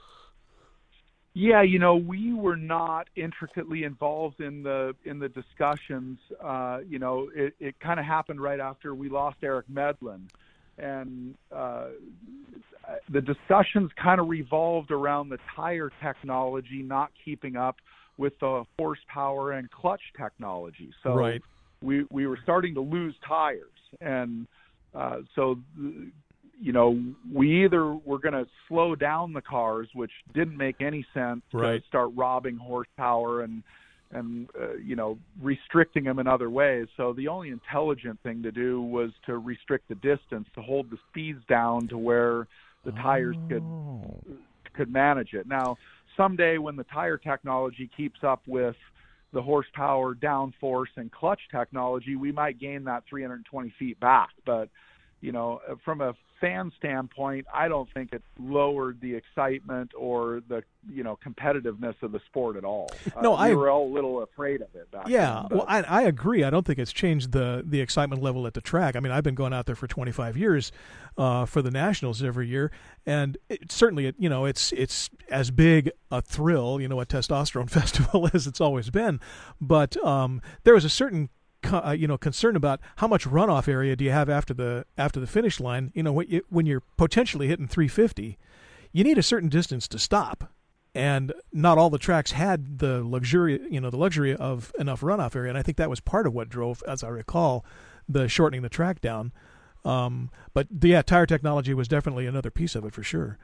Yeah, you know, we were not intricately involved in the in the discussions. Uh, you know, it, it kind of happened right after we lost Eric Medlin, and uh, the discussions kind of revolved around the tire technology not keeping up with the horsepower and clutch technology. So Right. we we were starting to lose tires, and uh, so. Th- You know, we either were going to slow down the cars, which didn't make any sense, Right. to start robbing horsepower and, and uh, you know, restricting them in other ways. So the only intelligent thing to do was to restrict the distance, to hold the speeds down to where the tires could could manage it. Now, someday when the tire technology keeps up with the horsepower, downforce, and clutch technology, we might gain that three hundred twenty feet back. But you know, from a fan standpoint, I don't think it lowered the excitement or the, you know, competitiveness of the sport at all. No, uh, I- we were all a little afraid of it back Yeah, then. well, I, I agree. I don't think it's changed the, the excitement level at the track. I mean, I've been going out there for twenty-five years uh, for the Nationals every year, and it, certainly, it, you know, it's it's as big a thrill, you know, a testosterone festival as it's always been. But um, there was a certain co- uh, you know concern about how much runoff area do you have after the after the finish line. You know, when, you, when you're potentially hitting three fifty, you need a certain distance to stop. And not all the tracks had the luxury, you know, the luxury of enough runoff area, and I think that was part of what drove, as I recall, the shortening the track down. Um, but the, yeah, tire technology was definitely another piece of it for sure.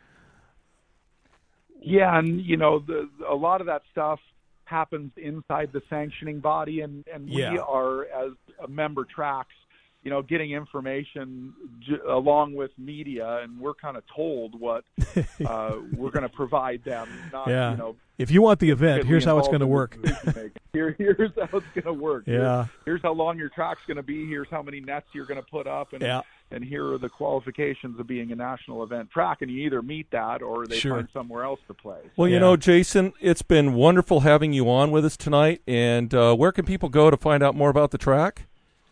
Yeah, and you know, the, a lot of that stuff happens inside the sanctioning body, and and we Yeah. are, as a member tracks, you know, getting information j- along with media, and we're kind of told what uh, we're going to provide them. Not, Yeah. you know, If you want the event, get here's how it's involved going to in the work. decision-making. Here, here's how it's going to work. Here- Yeah. here's how long your track's going to be. Here's how many nets you're going to put up, and Yeah. and here are the qualifications of being a national event track. And you either meet that, or they Sure. find somewhere else to play. Well, you know, Jason, it's been wonderful having you on with us tonight. And uh, where can people go to find out more about the track?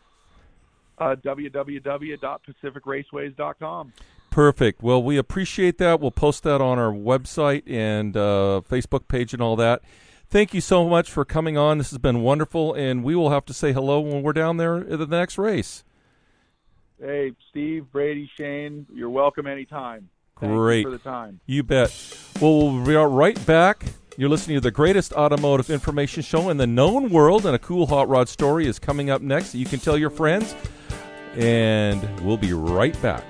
Uh, w w w dot pacific raceways dot com. Perfect. Well, we appreciate that. We'll post that on our website and uh, Facebook page and all that. Thank you so much for coming on. This has been wonderful, and we will have to say hello when we're down there at the next race. Hey, Steve, Brady, Shane, you're welcome anytime. Thank Great. you for the time. You bet. Well, we'll be right back. You're listening to the greatest automotive information show in the known world, and a cool hot rod story is coming up next that you can tell your friends. and we'll be right back.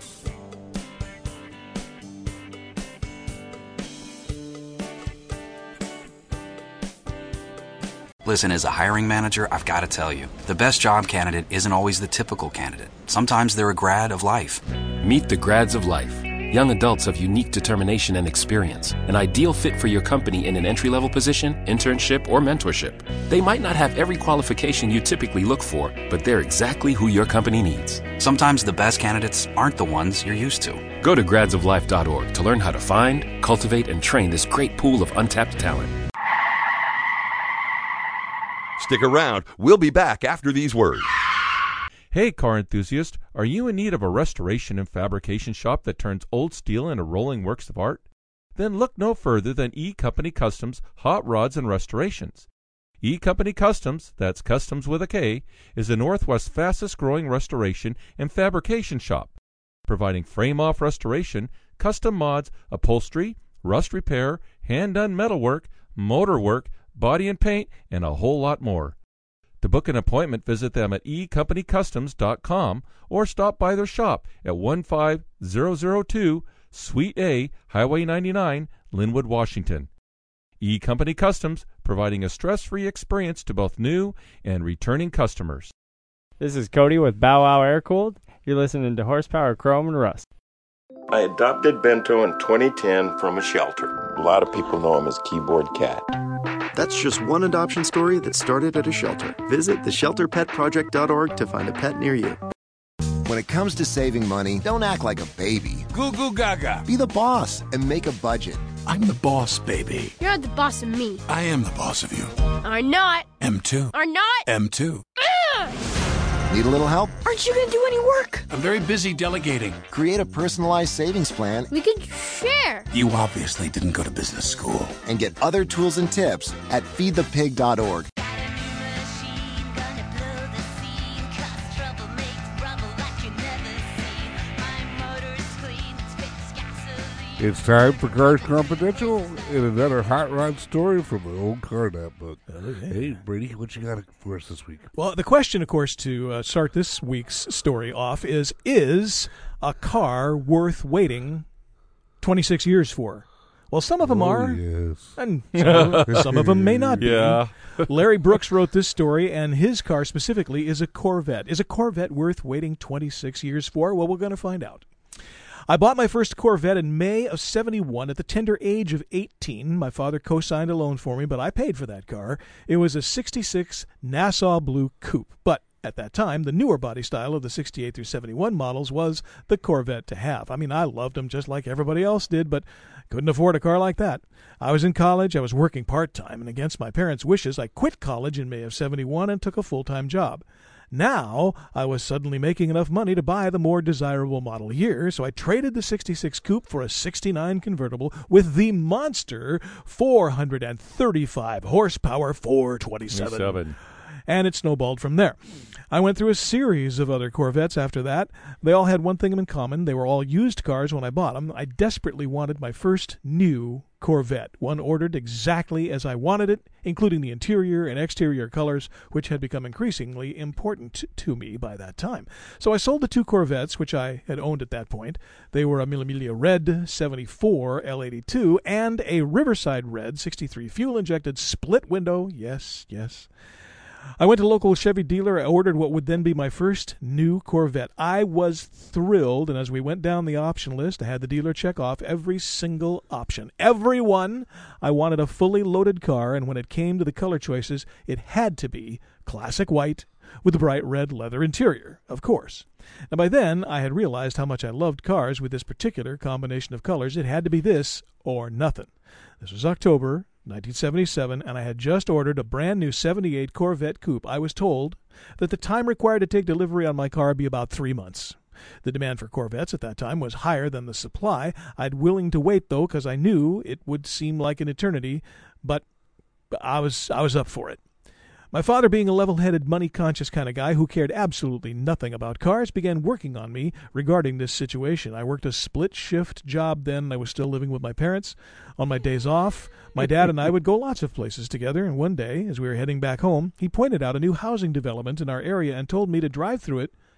Listen, as a hiring manager, I've got to tell you, the best job candidate isn't always the typical candidate. Sometimes they're a grad of life. Meet the grads of life. Young adults of unique determination and experience. An ideal fit for your company in an entry-level position, internship, or mentorship. They might not have every qualification you typically look for, but they're exactly who your company needs. Sometimes the best candidates aren't the ones you're used to. Go to grads of life dot org to learn how to find, cultivate, and train this great pool of untapped talent. Stick around. We'll be back after these words. Hey, car enthusiast, are you in need of a restoration and fabrication shop that turns old steel into rolling works of art? Then look no further than E Company Customs Hot Rods and Restorations. E Company Customs, that's Customs with a K, is the Northwest's fastest growing restoration and fabrication shop, providing frame-off restoration, custom mods, upholstery, rust repair, hand-done metalwork, motor work, body and paint, and a whole lot more. To book an appointment, visit them at e company customs dot com or stop by their shop at one five zero zero two Suite A, Highway ninety-nine, Linwood, Washington. E Company Customs, providing a stress-free experience to both new and returning customers. This is Cody with Bow Wow Air Cooled. You're listening to Horsepower, Chrome, and Rust. I adopted Bento in twenty ten from a shelter. A lot of people know him as Keyboard Cat. That's just one adoption story that started at a shelter. Visit the shelter pet project dot org to find a pet near you. When it comes to saving money, don't act like a baby. Goo goo gaga. Be the boss and make a budget. I'm the boss, baby. You're the boss of me. I am the boss of you. Are not. M two. Are not. M two. Ugh! Need a little help? Aren't you going to do any work? I'm very busy delegating. Create a personalized savings plan. We could share. You obviously didn't go to business school. And get other tools and tips at feed the pig dot org. It's time for Cars Confidential and another hot rod story from the old car net book. Hey, Brady, what you got for us this week? Well, the question, of course, to uh, start this week's story off is, is a car worth waiting twenty-six years for? Well, some of them oh, are, yes. and some, some of them may not yeah. be. Larry Brooks wrote this story, and his car specifically is a Corvette. Is a Corvette worth waiting twenty-six years for? Well, we're going to find out. I bought my first Corvette in May of seventy-one at the tender age of eighteen. My father co-signed a loan for me, but I paid for that car. It was a sixty-six Nassau Blue Coupe, but at that time, the newer body style of the sixty-eight through seventy-one models was the Corvette to have. I mean, I loved them just like everybody else did, but couldn't afford a car like that. I was in college, I was working part-time, and against my parents' wishes, I quit college in May of seventy-one and took a full-time job. Now, I was suddenly making enough money to buy the more desirable model year, so I traded the sixty-six Coupe for a sixty-nine convertible with the monster four hundred thirty-five horsepower four twenty-seven. twenty-seven. And it snowballed from there. I went through a series of other Corvettes after that. They all had one thing in common. They were all used cars when I bought them. I desperately wanted my first new Corvette, one ordered exactly as I wanted it, including the interior and exterior colors, which had become increasingly important to me by that time. So I sold the two Corvettes, which I had owned at that point. They were a Mille Miglia Red seventy-four L eighty-two and a Riverside Red sixty-three fuel-injected split-window. Yes, yes. I went to a local Chevy dealer. I ordered what would then be my first new Corvette. I was thrilled, and as we went down the option list, I had the dealer check off every single option. Every one. I wanted a fully loaded car, and when it came to the color choices, it had to be classic white with a bright red leather interior, of course. And by then, I had realized how much I loved cars with this particular combination of colors. It had to be this or nothing. This was October nineteen seventy-seven, and I had just ordered a brand new seventy-eight Corvette Coupe. I was told that the time required to take delivery on my car would be about three months. The demand for Corvettes at that time was higher than the supply. I'd willing to wait, though, because I knew it would seem like an eternity, but I was I was up for it. My father, being a level-headed, money-conscious kind of guy who cared absolutely nothing about cars, began working on me regarding this situation. I worked a split-shift job then. I was still living with my parents. On my days off, my dad and I would go lots of places together, and one day, as we were heading back home, he pointed out a new housing development in our area and told me to drive through it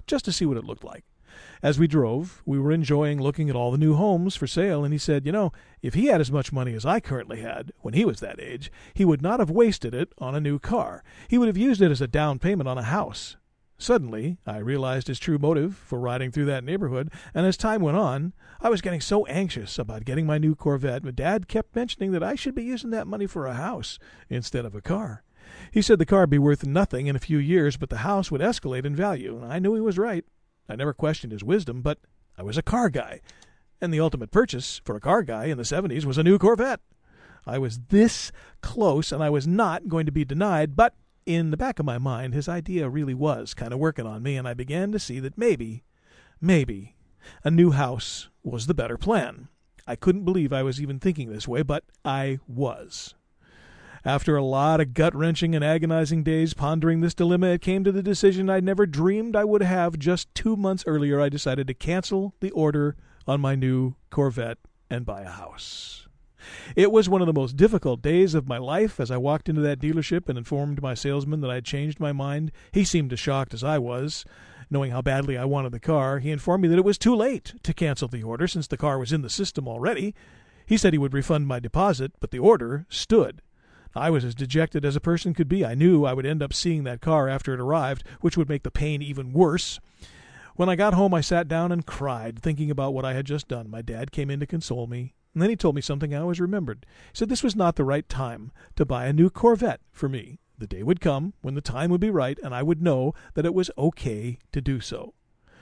just to see what it looked like. As we drove, we were enjoying looking at all the new homes for sale, and he said, you know, if he had as much money as I currently had when he was that age, he would not have wasted it on a new car. He would have used it as a down payment on a house. Suddenly, I realized his true motive for riding through that neighborhood, and as time went on, I was getting so anxious about getting my new Corvette, but Dad kept mentioning that I should be using that money for a house instead of a car. He said the car would be worth nothing in a few years, but the house would escalate in value, and I knew he was right. I never questioned his wisdom, but I was a car guy, and the ultimate purchase for a car guy in the seventies was a new Corvette. I was this close, and I was not going to be denied, but in the back of my mind, his idea really was kind of working on me, and I began to see that maybe, maybe, a new house was the better plan. I couldn't believe I was even thinking this way, but I was. After a lot of gut-wrenching and agonizing days pondering this dilemma, it came to the decision I'd never dreamed I would have. Just two months earlier, I decided to cancel the order on my new Corvette and buy a house. It was one of the most difficult days of my life as I walked into that dealership and informed my salesman that I had changed my mind. He seemed as shocked as I was, knowing how badly I wanted the car. He informed me that it was too late to cancel the order since the car was in the system already. He said he would refund my deposit, but the order stood. I was as dejected as a person could be. I knew I would end up seeing that car after it arrived, which would make the pain even worse. When I got home, I sat down and cried, thinking about what I had just done. My dad came in to console me, and then he told me something I always remembered. He said this was not the right time to buy a new Corvette for me. The day would come when the time would be right, and I would know that it was okay to do so.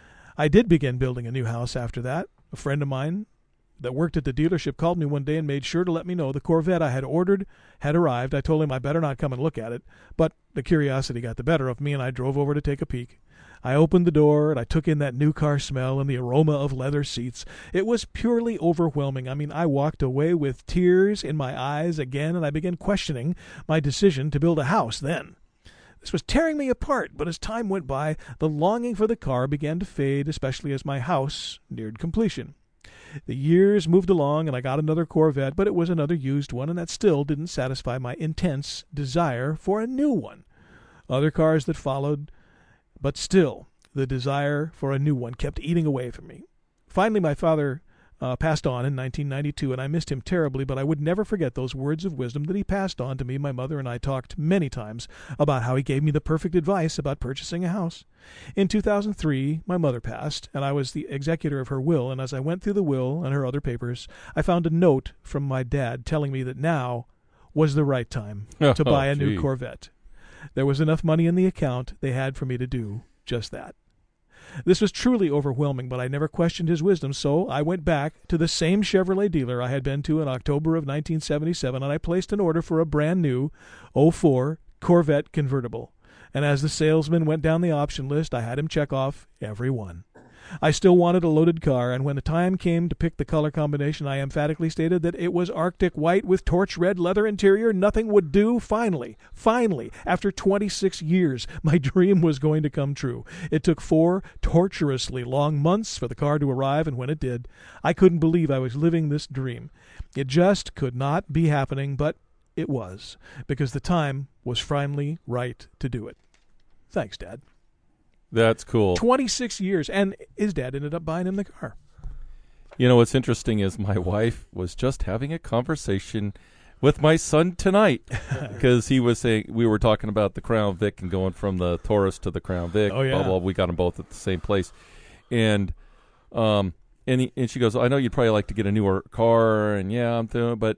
I did begin building a new house after that. A friend of mine that worked at the dealership called me one day and made sure to let me know the Corvette I had ordered had arrived. I told him I better not come and look at it, but the curiosity got the better of me, and I drove over to take a peek. I opened the door, and I took in that new car smell and the aroma of leather seats. It was purely overwhelming. I mean, I walked away with tears in my eyes again, and I began questioning my decision to build a house then. This was tearing me apart, but as time went by, the longing for the car began to fade, especially as my house neared completion. The years moved along, and I got another Corvette, but it was another used one, and that still didn't satisfy my intense desire for a new one. Other cars that followed, but still the desire for a new one kept eating away from me. Finally, my father uh, passed on in nineteen ninety-two, and I missed him terribly, but I would never forget those words of wisdom that he passed on to me. My mother and I talked many times about how he gave me the perfect advice about purchasing a house. In two thousand three, my mother passed, and I was the executor of her will, and as I went through the will and her other papers, I found a note from my dad telling me that now was the right time to buy a Oh, new gee. Corvette. There was enough money in the account they had for me to do just that. This was truly overwhelming, but I never questioned his wisdom, so I went back to the same Chevrolet dealer I had been to in October of nineteen seventy-seven, and I placed an order for a brand new oh four Corvette convertible. And as the salesman went down the option list, I had him check off every one. I still wanted a loaded car, and when the time came to pick the color combination, I emphatically stated that it was Arctic white with torch red leather interior. Nothing would do. Finally, finally, after twenty-six years, my dream was going to come true. It took four torturously long months for the car to arrive, and when it did, I couldn't believe I was living this dream. It just could not be happening, but it was, because the time was finally right to do it. Thanks, Dad. That's cool. twenty-six years, and his dad ended up buying him the car. You know, what's interesting is my wife was just having a conversation with my son tonight because he was saying, we were talking about the Crown Vic and going from the Taurus to the Crown Vic. Oh, yeah. Blah, blah, we got them both at the same place. And um, and, he, and she goes, I know you'd probably like to get a newer car, and yeah, I'm doing, but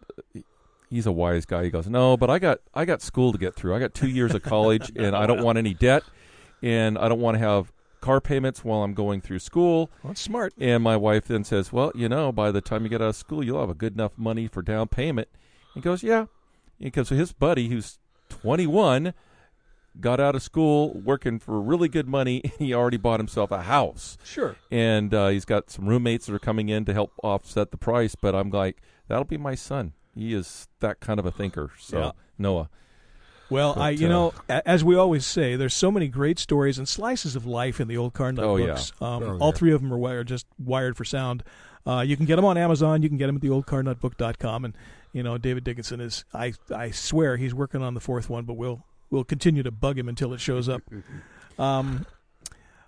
he's a wise guy. He goes, no, but I got I got school to get through. I got two years of college, and I don't want any debt. And I don't want to have car payments while I'm going through school. Well, that's smart. And my wife then says, well, you know, by the time you get out of school, you'll have a good enough money for down payment. He goes, yeah. Because his buddy, who's twenty-one, got out of school working for really good money, and he already bought himself a house. Sure. And uh, he's got some roommates that are coming in to help offset the price. But I'm like, that'll be my son. He is that kind of a thinker. So, Yeah. Noah. Well, But, I, you uh, know, a- as we always say, there's so many great stories and slices of life in the old Car Nut Oh, yeah. books. Um, Oh, all yeah. three of them are wired, just wired for sound. Uh, you can get them on Amazon. You can get them at the old car nut book dot com. And, you know, David Dickinson is, I, I swear he's working on the fourth one, but we'll, we'll continue to bug him until it shows up. Um,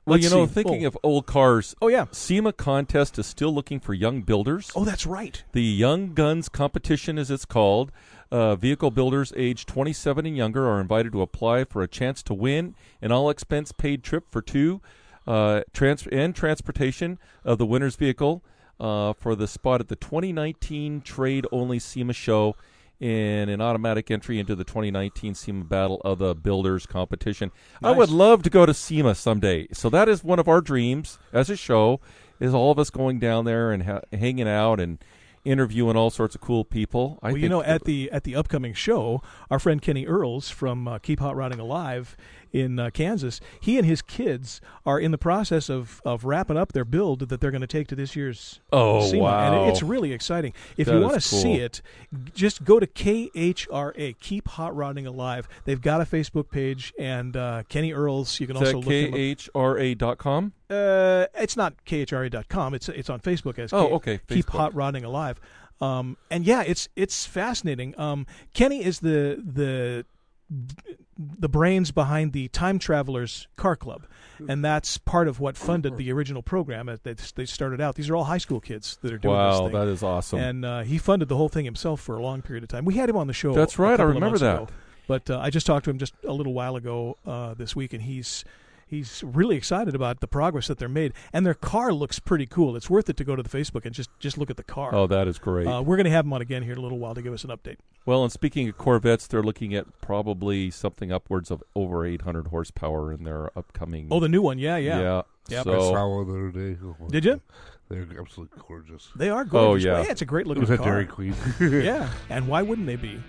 Well, Let's you know, see. thinking Oh. of old cars, Oh, yeah. SEMA Contest is still looking for young builders. Oh, that's right. The Young Guns Competition, as it's called. Uh, vehicle builders aged twenty-seven and younger are invited to apply for a chance to win an all-expense-paid trip for two uh, trans- and transportation of the winner's vehicle uh, for the spot at the twenty nineteen Trade-Only SEMA Show and an automatic entry into the twenty nineteen SEMA Battle of the Builders competition. I Nice. would love to go to SEMA someday. So that is one of our dreams as a show, is all of us going down there and ha- hanging out and interviewing all sorts of cool people. I well, think you know, at the at the upcoming show, our friend Kenny Earls from uh, Keep Hot Rodding Alive in uh, Kansas, he and his kids are in the process of, of wrapping up their build that they're going to take to this year's Oh, SEMA. And wow. it, it's really exciting. If That you is want to cool. see it, g- just go to K H R A, Keep Hot Rodding Alive. They've got a Facebook page, and uh, Kenny Earls, you can Is also that look K him up. H R A dot com? Uh, it's not K H R A dot com. It's it's on Facebook as Oh, K- okay, Keep Facebook. Hot Rodding Alive. Um, and yeah, it's it's fascinating. Um, Kenny is the the the brains behind the Time Travelers Car Club, and that's part of what funded the original program. That they, they started out. These are all high school kids that are doing this Wow, thing. that is awesome. And uh, he funded the whole thing himself for a long period of time. We had him on the show. That's a right, I couple of remember months that. ago. But uh, I just talked to him just a little while ago uh, this week, and he's he's really excited about the progress that they're made. And their car looks pretty cool. It's worth it to go to the Facebook and just, just look at the car. Oh, that is great. Uh, we're going to have him on again here in a little while to give us an update. Well, and speaking of Corvettes, they're looking at probably something upwards of over eight hundred horsepower in their upcoming. Oh, the new one, yeah, yeah. Yeah. Yep. So, I saw one the other day. Oh, Did you? They're absolutely gorgeous. They are gorgeous. Oh, yeah. Well, it's a great looking It was car. at Dairy Queen. Yeah, and why wouldn't they be?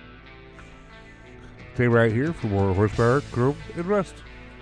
Stay right here for more horsepower, chrome, and rust.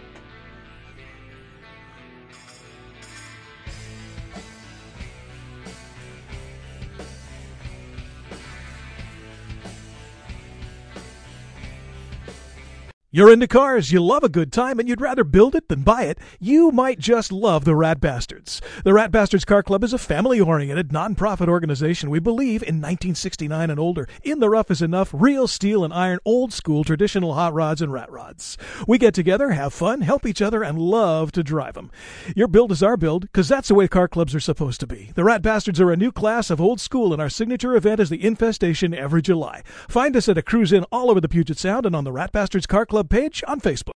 You're into cars, you love a good time, and you'd rather build it than buy it. You might just love the Rat Bastards. The Rat Bastards Car Club is a family-oriented, non-profit organization. We believe in nineteen sixty-nine and older. In the rough is enough, real steel and iron, old-school, traditional hot rods and rat rods. We get together, have fun, help each other, and love to drive them. Your build is our build, because that's the way car clubs are supposed to be. The Rat Bastards are a new class of old school, and our signature event is the Infestation every July. Find us at a cruise in all over the Puget Sound and on the Rat Bastards Car Club page on Facebook.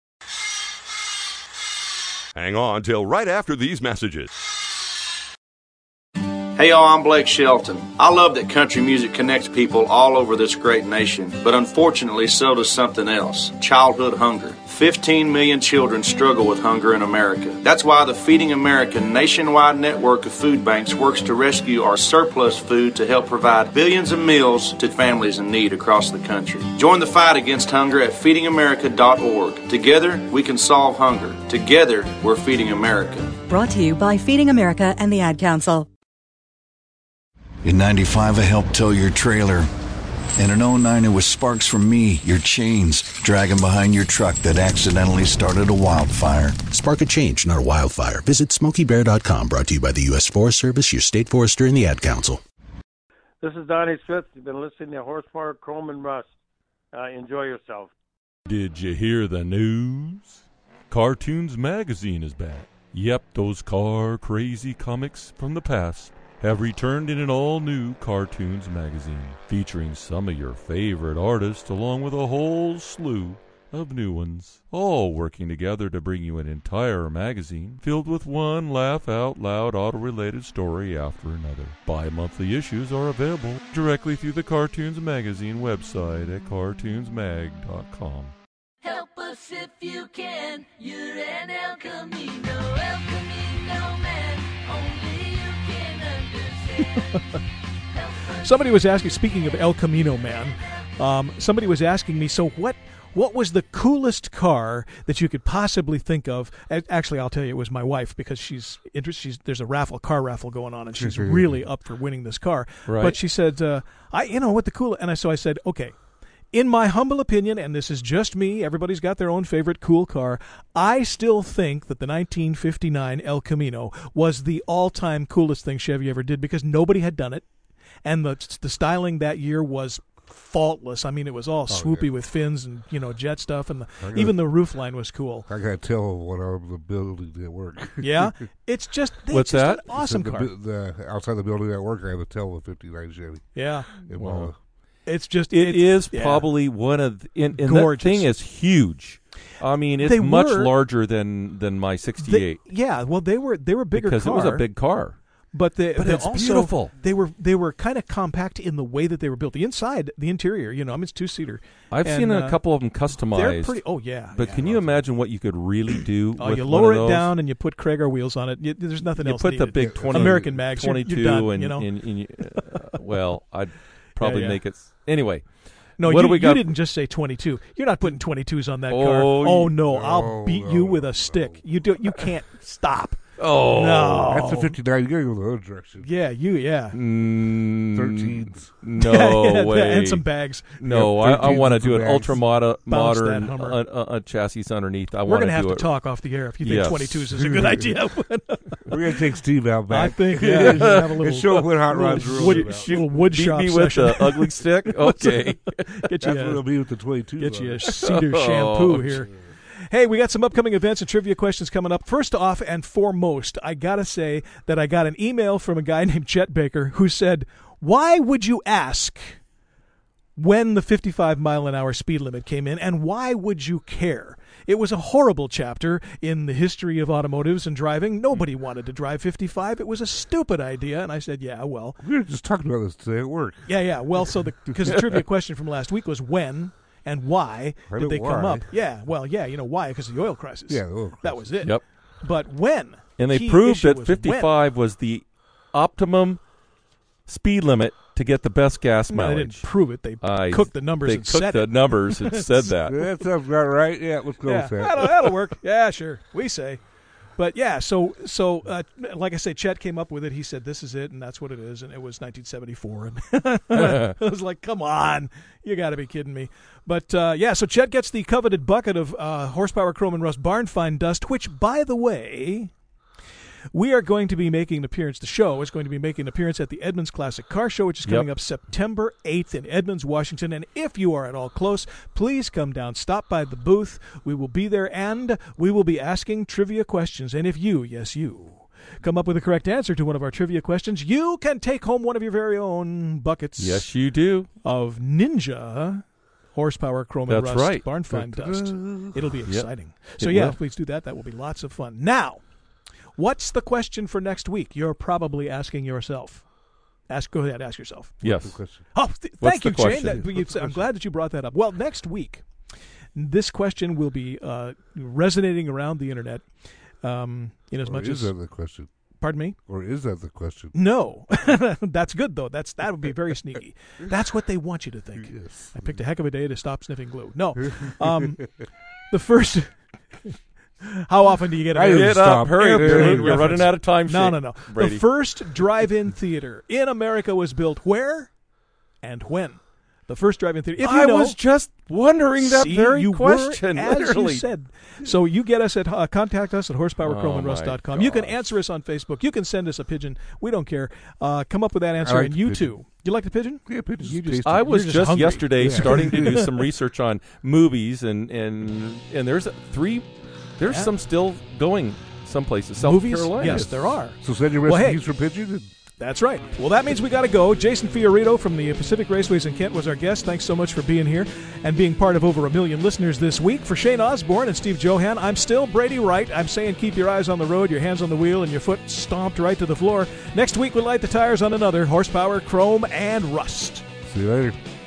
Hang on till right after these messages. Hey y'all, I'm Blake Shelton. I love that country music connects people all over this great nation, but unfortunately so does something else, childhood hunger. fifteen million children struggle with hunger in America. That's why the Feeding America nationwide network of food banks works to rescue our surplus food to help provide billions of meals to families in need across the country. Join the fight against hunger at feeding america dot org. Together, we can solve hunger. Together, we're Feeding America. Brought to you by Feeding America and the Ad Council. In ninety-five, I helped tow your trailer. And in oh nine, it was sparks from me, your chains, dragging behind your truck that accidentally started a wildfire. Spark a change, not a wildfire. Visit smokey bear dot com, brought to you by the U S Forest Service, your state forester, and the Ad Council. This is Donnie Smith. You've been listening to Horsepower, Chrome, and Rust. Uh, enjoy yourself. did you hear the news? Cartoons Magazine is back. Yep, those car crazy comics from the past have returned in an all-new Cartoons Magazine, featuring some of your favorite artists along with a whole slew of new ones, all working together to bring you an entire magazine filled with one laugh-out-loud auto-related story after another. Bi-monthly issues are available directly through the Cartoons Magazine website at cartoons mag dot com. Help us if you can, you're an El Camino, El Camino man, only you can understand. Somebody was asking, speaking of El Camino Man, um, somebody was asking me, so what what was the coolest car that you could possibly think of? Actually, I'll tell you, it was my wife, because she's interested. She's, there's a raffle, car raffle going on, and she's really up for winning this car. Right. But she said, uh, I, you know, what the cool, and I, so I said, okay, in my humble opinion, and this is just me, everybody's got their own favorite cool car, I still think that the nineteen fifty-nine El Camino was the all-time coolest thing Chevy ever did, because nobody had done it, and the the styling that year was faultless. I mean, it was all Oh, swoopy yeah. with fins and, you know, jet stuff, and the, I gotta- even the roof line was cool. I got to tell what I'm the building at work. Yeah? It's just they What's just that? an awesome the, car. The, the, outside the building at work, I have a tell the fifty-nine Chevy. Yeah. It Wow. was- It's just It it's, is yeah. probably one of the, and, and Gorgeous. that thing is huge. I mean, it's They much were- larger than than my sixty-eight. They, yeah, well, they were they were bigger because car, it was a big car. But they, But they it's also, beautiful. They were they were kind of compact in the way that they were built. The inside, the interior, you know, I mean, it's two seater. I've and, seen a uh, couple of them customized. They're pretty. Oh yeah. But yeah. can you imagine what you could really do? Oh, with you one lower of it those? down and you put Krager wheels on it. You, there's nothing You else. put the needed. big twenty, American mags. You're- twenty-two, you're done, and, you know. and, and you- uh, well, I'd probably yeah. make it. s- Anyway, No, what you, do we you got? didn't just say twenty-two. You're not putting twenty-twos on that Oh, car. Oh you- no, I'll no, beat no, you with a stick. You do. You can't stop. Oh no, That's a fifty-nine. You got to go the other direction. Yeah, you yeah. Mm, thirteens. No Yeah, way. and some bags. No, Yeah, I, I want to thirteens do an bags. ultra moda- Bounce that modern Hummer. uh, uh, uh, chassis underneath. I We're want gonna to have do to it. talk off the air if you think Yes. twenty-twos is a good idea. We're going to take Steve out back. I think yeah, you have a little and show him what hot rods little are wood, all about. little wood Beat shop me with session. the ugly stick. Okay, get you That's what a, it'll be with the twenty-two. get you on a it. cedar Oh, shampoo here. Hey, we got some upcoming events and trivia questions coming up. First off and foremost, I got to say that I got an email from a guy named Chet Baker who said, why would you ask when the fifty-five mile an hour speed limit came in, and why would you care? It was a horrible chapter in the history of automotives and driving. Nobody wanted to drive fifty-five. It was a stupid idea. And I said, yeah, well. We were just talking about this today at work. Yeah, yeah. Well, so the because the trivia question from last week was when and why I did know they come why. up? Yeah, well, yeah, you know why? Because of the oil crisis. Yeah, the oil crisis. That was it. Yep. But when? And they Key proved issue that was fifty-five was the optimum speed limit to get the best gas when. No, they mileage. didn't prove it. They I- cooked the numbers They and cooked said the it. numbers and said that. That sounds about right. Yeah, let's go Yeah, with that. that'll, that'll work. Yeah, sure. We say. But yeah, so so uh, like I say, Chet came up with it. He said, "This is it, and that's what it is." And it was nineteen seventy-four, and I was like, "Come on, you got to be kidding me!" But uh, yeah, so Chet gets the coveted bucket of uh, horsepower, chrome, and rust barn find dust. Which, by the way, we are going to be making an appearance. The show is going to be making an appearance at the Edmonds Classic Car Show, which is coming Yep. up September eighth in Edmonds, Washington. And if you are at all close, please come down, stop by the booth. We will be there, and we will be asking trivia questions. And if you, yes, you, come up with the correct answer to one of our trivia questions, you can take home one of your very own buckets Yes, you do. of Ninja horsepower, chrome, and That's rust right. barn find dust. It'll be Yep. exciting. So It yeah, will. please do that. That will be lots of fun. Now, what's the question for next week? You're probably asking yourself. Ask. Go ahead. Ask yourself. Yes. Oh, th- What's thank you, the Shane. question? That, you, I'm glad that you brought that up. Well, next week, this question will be uh, resonating around the internet. Um, in as Or much is as, that the question? pardon me. Or is that the question? No, that's good though. That's that would be very sneaky. That's what they want you to think. Yes. I picked a heck of a day to stop sniffing glue. No, um, the first. How often do you get a I didn't Get stop. up, hurry! Airplane You're, you're reference? running out of time. No, Shane. no, no. Brady. The first drive-in theater in America was built where and when? The first drive-in theater. If you I know, was just wondering that See, very you question. Were, as literally. you said. So you get us at uh, contact us at horsepower chrome and rust dot com. Oh, You can gosh. answer us on Facebook. You can send us a pigeon. We don't care. Uh, come up with that answer, like and the you pigeon. too. You like the pigeon? Yeah, pigeons You taste just, good. I you're was just, hungry. yesterday Yeah. starting to do some research on movies, and and and there's three. There's Yeah. some still going some places. South Movies? Carolina. Yes, there are. So send your Well, hey. recipes for pigeon. And That's right. Well, that means we got to go. Jason Fiorito from the Pacific Raceways in Kent was our guest. Thanks so much for being here and being part of over a million listeners this week. For Shane Osborne and Steve Johan, I'm still Brady Wright. I'm saying keep your eyes on the road, your hands on the wheel, and your foot stomped right to the floor. Next week, we'll light the tires on another horsepower, chrome, and rust. see you later.